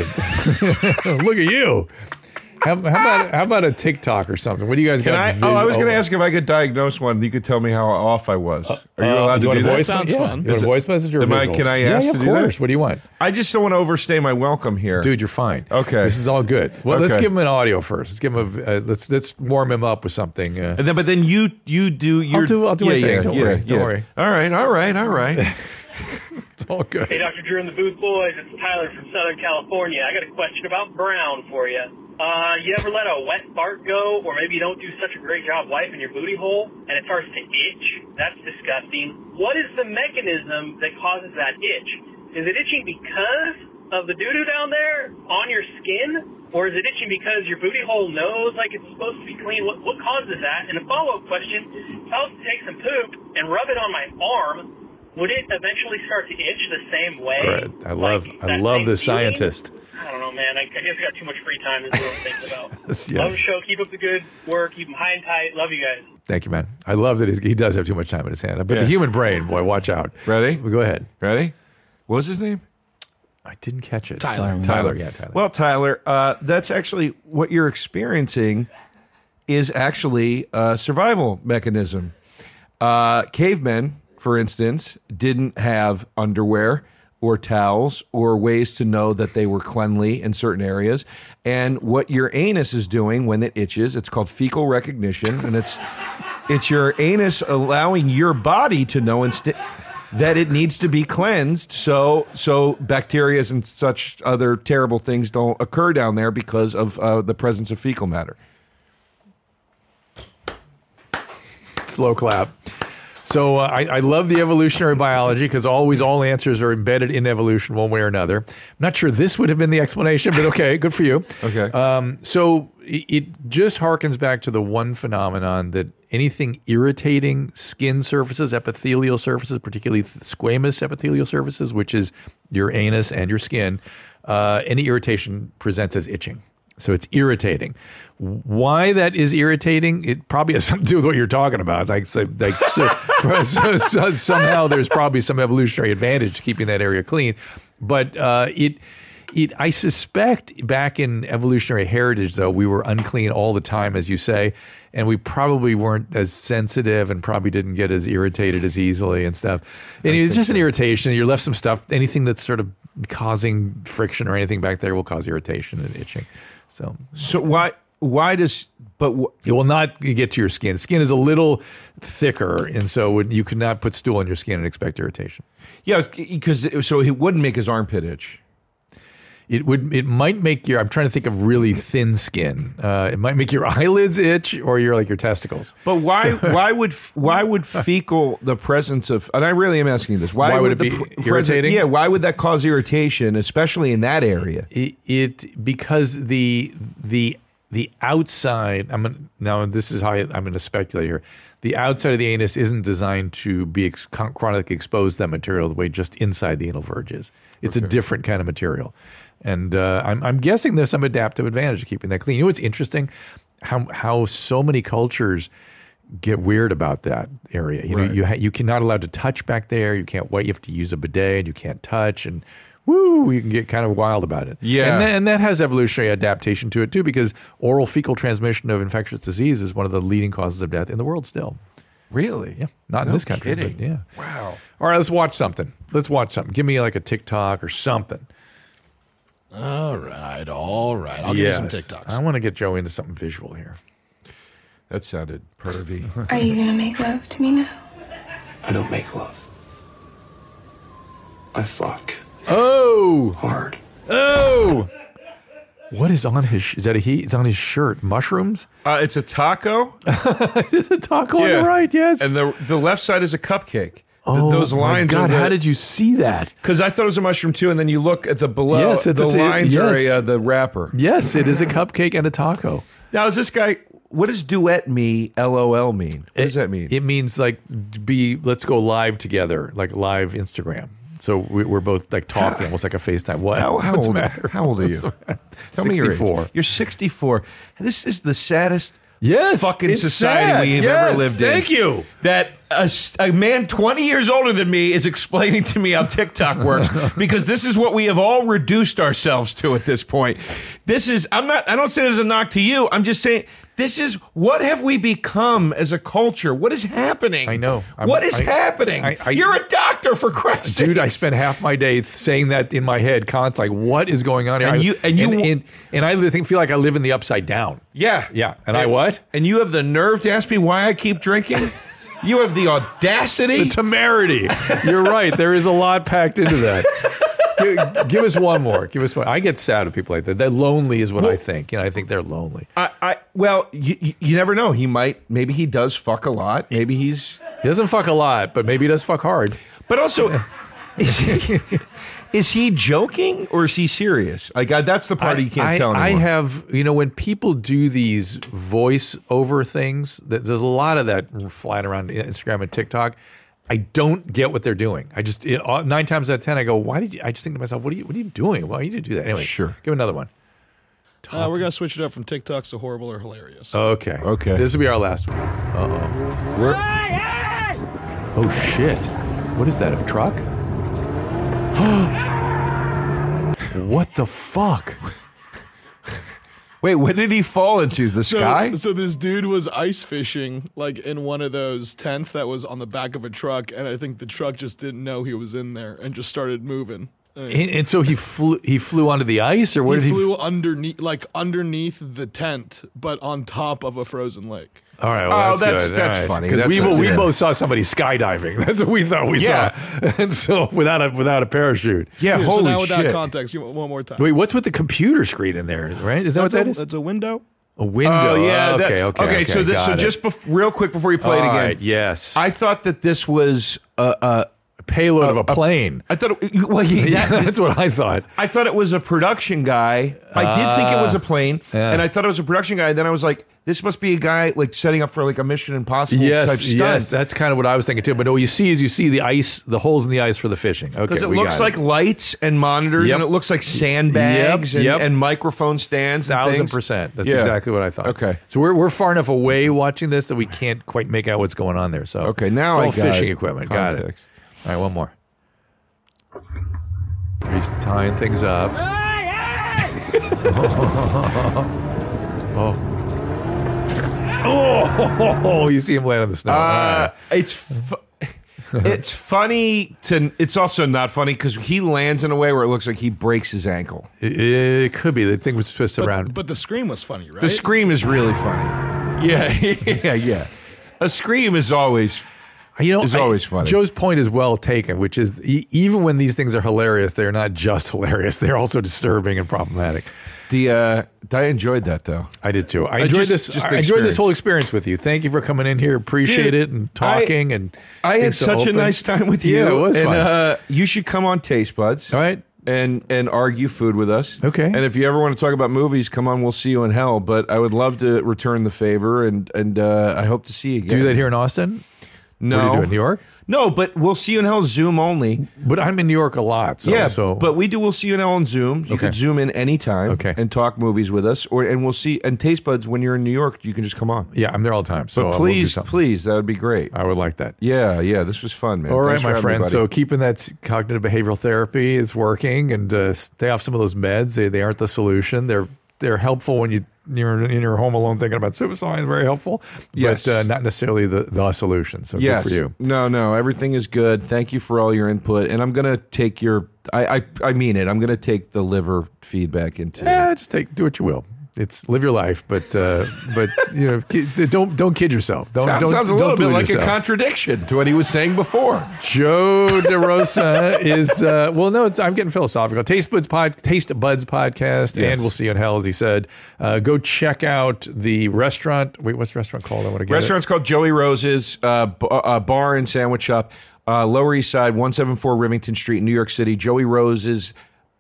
Look at you. How, how about how about a TikTok or something? What do you guys Can got? I? vis- Oh, I was going to oh, ask if I could diagnose one. You could tell me how off I was. Are you uh, allowed you to want do a that? voice? Sounds yeah. fun. You want Is a it- voice message or am I- visual? can I yeah, ask yeah, to of do that? course. What do you want? I just don't want to overstay my welcome here. Dude, you're fine. Okay. This is all good. Well, let's Okay. give him an audio first. Let's give him a. Uh, let's let's warm him up with something. Uh, And then, but then you you do your. do- I'll do my yeah, thing. Yeah, Don't yeah, worry. Don't yeah. worry. All right. All right. All right. it's all good. Hey, Doctor Drew and the Booth Boys, it's Tyler from Southern California. I got a question about brown for you. Uh, you ever let a wet fart go, or maybe you don't do such a great job wiping your booty hole, and it starts to itch? That's disgusting. What is the mechanism that causes that itch? Is it itching because of the doo-doo down there on your skin, or is it itching because your booty hole knows like it's supposed to be clean? What, what causes that? And a follow-up question, if I was to take some poop and rub it on my arm, would it eventually start to itch the same way? Good. I love Like I that love same the feeling? scientist. I don't know, man. I, I guess I got too much free time. Is what I'm thinking about. Yes. Love the show. Keep up the good work. Keep them high and tight. Love you guys. Thank you, man. I love that he's, he does have too much time in his hand. But Yeah. the human brain, boy, watch out. Ready? Well, go ahead. Ready? What was his name? I didn't catch it. Tyler. Tyler. Yeah, Tyler. Well, Tyler, uh, that's actually what you're experiencing is actually a survival mechanism. Uh, cavemen, for instance, didn't have underwear or towels or ways to know that they were cleanly in certain areas. And what your anus is doing when it itches, it's called fecal recognition, and it's it's your anus allowing your body to know instead that it needs to be cleansed so so bacteria and such other terrible things don't occur down there because of uh, the presence of fecal matter. Slow clap. So uh, I, I love the evolutionary biology because always all answers are embedded in evolution one way or another. I'm not sure this would have been the explanation, but okay, good for you. Okay. Um, so it, it just harkens back to the one phenomenon that anything irritating skin surfaces, epithelial surfaces, particularly squamous epithelial surfaces, which is your anus and your skin, uh, any irritation presents as itching. So it's irritating. Why that is irritating? It probably has something to do with what you're talking about. Like, so, like so, so, so somehow there's probably some evolutionary advantage to keeping that area clean. But uh, it, it, I suspect back in evolutionary heritage, though, we were unclean all the time, as you say, and we probably weren't as sensitive and probably didn't get as irritated as easily and stuff. And it's just an irritation. You're left some stuff, anything that's sort of causing friction or anything back there will cause irritation and itching. So, So why why does but wh- it will not get to your skin. Skin is a little thicker, and so you cannot put stool on your skin and expect irritation. yeah, because so it wouldn't make his armpit itch. It would. It might make your. I'm trying to think of really thin skin. Uh, it might make your eyelids itch, or your like your testicles. But why why would why would fecal the presence of and I really am asking you this why, Why would the it be pr- present- irritating? Yeah, why would that cause irritation, especially in that area? It, it because the the the outside. I'm gonna, now. This is how I, I'm going to speculate here. The outside of the anus isn't designed to be ex- chronically exposed to that material the way just inside the anal verge is. It's okay. a different kind of material. And uh, I'm, I'm guessing there's some adaptive advantage to keeping that clean. You know what's interesting? How how so many cultures get weird about that area. You know, Right. you ha- you cannot allowed to touch back there. You can't wait. You have to use a bidet. And you can't touch. And woo, you can get kind of wild about it. Yeah. and that, and that has evolutionary adaptation to it too, because oral fecal transmission of infectious disease is one of the leading causes of death in the world still. Really? Yeah, not in No this country. kidding. But yeah. Wow. All right, let's watch something. Let's watch something. Give me like a TikTok or something. All right, all right. I'll give you some Yes. TikToks. I want to get Joey into something visual here. That sounded pervy. Are you gonna make love to me now? I don't make love. I fuck. Oh, Hard. oh! What is on his? Sh- is that a he? It's on his shirt. Mushrooms? Uh, it's a taco. It's a taco on Yeah. the right. Yes. And the the left side is a cupcake. Th- oh, those lines my God! are the, How did you see that? Because I thought it was a mushroom too, and then you look at the below. Yes, it's- the it's a- lines are yes. a, uh, the wrapper. Yes, it is a cupcake and a taco. Now, is this guy? What does duet me? L O L mean? What does It- that mean? It means like be. Let's go live together, like live Instagram. So we, we're both like talking, almost like a FaceTime. What? How, how What's old? the matter? How old are you? What's the matter? Tell me your age. sixty-four. You're sixty-four. This is the saddest Yes, fucking it's society sad. we've Yes, ever lived in. thank you. That a, s- a man twenty years older than me is explaining to me how TikTok works because this is what we have all reduced ourselves to at this point. This is, I'm not, I don't say this as a knock to you. I'm just saying, this is, what have we become as a culture? What is happening? I know. I'm- What is I- happening? I- I- You're a doctor, for Christ's sake. Dude, I spend half my day th- saying that in my head, constantly. Like, what is going on here? And I- you- and you- and, and, and I li- think feel like I live in the upside down. Yeah. Yeah. And I what? And you have the nerve to ask me why I keep drinking? You have the audacity? The temerity. You're right. There is a lot packed into that. give, give us one more. Give us one. I get sad with people like that. They're lonely, is what I think. You know, I think they're lonely. I, I well, you, you- you never know. He might, maybe he does fuck a lot. Maybe he's, He doesn't fuck a lot, but maybe he does fuck hard. but also, is he, is he joking or is he serious? Like I, that's the part you can't I, tell I anymore. have, you know, when people do these voice over things, that there's a lot of that flying around Instagram and TikTok. I don't get what they're doing. I just it, uh, nine times out of ten, I go, "Why did you?" I just think to myself, "What are you? What are you doing? Why did you do that?" Anyway, Sure. Give another one. Uh, we're gonna switch it up from TikToks to horrible or hilarious. Okay. Okay. This will be our last one. Uh oh. We're- Oh shit! What is that? A truck? What the fuck? Wait, what did he fall into? The So, sky? so this dude was ice fishing like in one of those tents that was on the back of a truck, and I think the truck just didn't know he was in there and just started moving. And And, and so he flew. He flew onto the ice, or what he did flew underneath, like underneath the tent, but on top of a frozen lake. All right, well, Oh, that's that's- good. that's All right. funny. 'Cause That's we, a- bo- we yeah. both saw somebody skydiving. That's what we thought we Yeah. saw. And so without a without a parachute. yeah, Yeah, holy so now with shit. that context, you want one more time. Wait, what's with the computer screen in there? Right? Is that that's what that a, is? That's a window. A window. Oh yeah. Oh, that- okay, okay. Okay. So, this, so got just it. bef- real quick before you play it All again, right, yes. I thought that this was a. a payload of a plane. I thought. It, well, yeah, that, That's what I thought. I thought it was a production guy. I did think it was a plane, yeah. and I thought it was a production guy. Then I was like, this must be a guy like setting up for like a Mission Impossible type Yes, stunt. yes, that's kind of what I was thinking too. But what you see is you see the ice, the holes in the ice for the fishing. Okay, Because it we looks got like lights and monitors, Yep. and it looks like sandbags Yep, and, yep. and microphone stands. and thousand things. percent. That's Yeah. exactly what I thought. Okay. so we're we're far enough away watching this that we can't quite make out what's going on there. So Okay, now it's I all got fishing equipment. Got it. context. All right, one more. He's tying things up. oh. Oh, you see him land on the snow. All Uh, right. it's. F- it's funny to. It's also not funny because he lands in a way where it looks like he breaks his ankle. It, it could be. The thing was twisted But, around. but the scream was funny, right? The scream is really funny. Yeah, yeah, yeah. A scream is always. You know, It's I- always funny. Joe's point is well taken, which is e- even when these things are hilarious, they're not just hilarious; they're also disturbing and problematic. The uh, I enjoyed that though. I did too. I Uh, enjoyed just- this. just I the enjoyed this experience. whole experience with you. Thank you for coming in here. Appreciate Dude, it and talking. I- and I had things to such a open. nice time with you. Yeah, it was and, fun. Uh, you should come on Taste Buds. All right. And and argue food with us. Okay. And if you ever want to talk about movies, come on. We'll see you in hell. But I would love to return the favor, and and uh, I hope to see you again. Do that here in Austin? No. What do you do in New York? No, but we'll see you in hell Zoom only. But I'm in New York a lot. So, yeah, so but we do. We'll see you in hell on Zoom. You Okay. can Zoom in anytime. Okay. And talk movies with us, or and we'll see. And Taste Buds, when you're in New York, you can just come on. yeah, I'm there all the time. So But I will do please, something. please, that would be great. I would like that. Yeah, yeah, this was fun, man. All right, Thanks for my having friend. me, So buddy. keeping that s- cognitive behavioral therapy is working, and uh, stay off some of those meds. They, they aren't the solution. They're they're helpful when you you're in your home alone thinking about suicide. Very helpful, Yes. but uh, not necessarily the the solution. So Yes. good for you. No, no, everything is good. Thank you for all your input, and I'm gonna take your. I, I, I mean it. I'm gonna take the liver feedback into. Yeah, just take do what you will. It's live your life, but uh, but you know, ki- don't don't kid yourself. Don't Sounds, don't, sounds a don't little bit delude like yourself. a contradiction to what he was saying before. Joe DeRosa is uh, well, no, it's, I'm getting philosophical. Taste Buds pod, Taste Buds podcast, Yes. and we'll see you in hell, as he said. Uh, go check out the restaurant. Wait, what's the restaurant called? I want to get Restaurant's called Joey Rose's uh, b- uh, Bar and Sandwich Shop, uh, Lower East Side, one seventy-four Rivington Street, New York City. Joey Rose's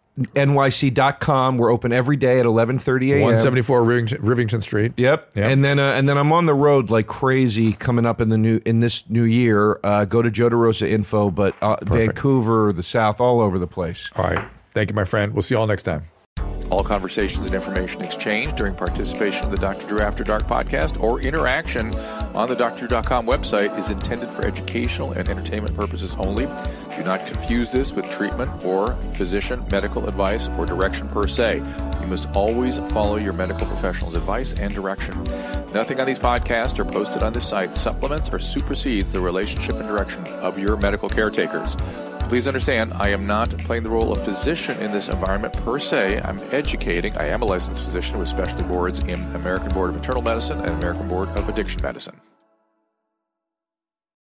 N Y C dot com. We're open every day at eleven thirty it. a.m. one seventy-four Rivington, Rivington Street. Yep. Yep. And then uh, and then I'm on the road like crazy coming up in the new in this new year. Uh, go to Joe DeRosa info, but uh, Vancouver, the South, all over the place. All right. Thank you, my friend. We'll see you all next time. All conversations and information exchanged during participation in the Doctor Drew After Dark podcast or interaction on the D R drew dot com website is intended for educational and entertainment purposes only. Do not confuse this with treatment or physician medical advice or direction per se. You must always follow your medical professional's advice and direction. Nothing on these podcasts or posted on this site supplements or supersedes the relationship and direction of your medical caretakers. Please understand, I am not playing the role of physician in this environment per se. I'm educating. I am a licensed physician with specialty boards in American Board of Internal Medicine and American Board of Addiction Medicine.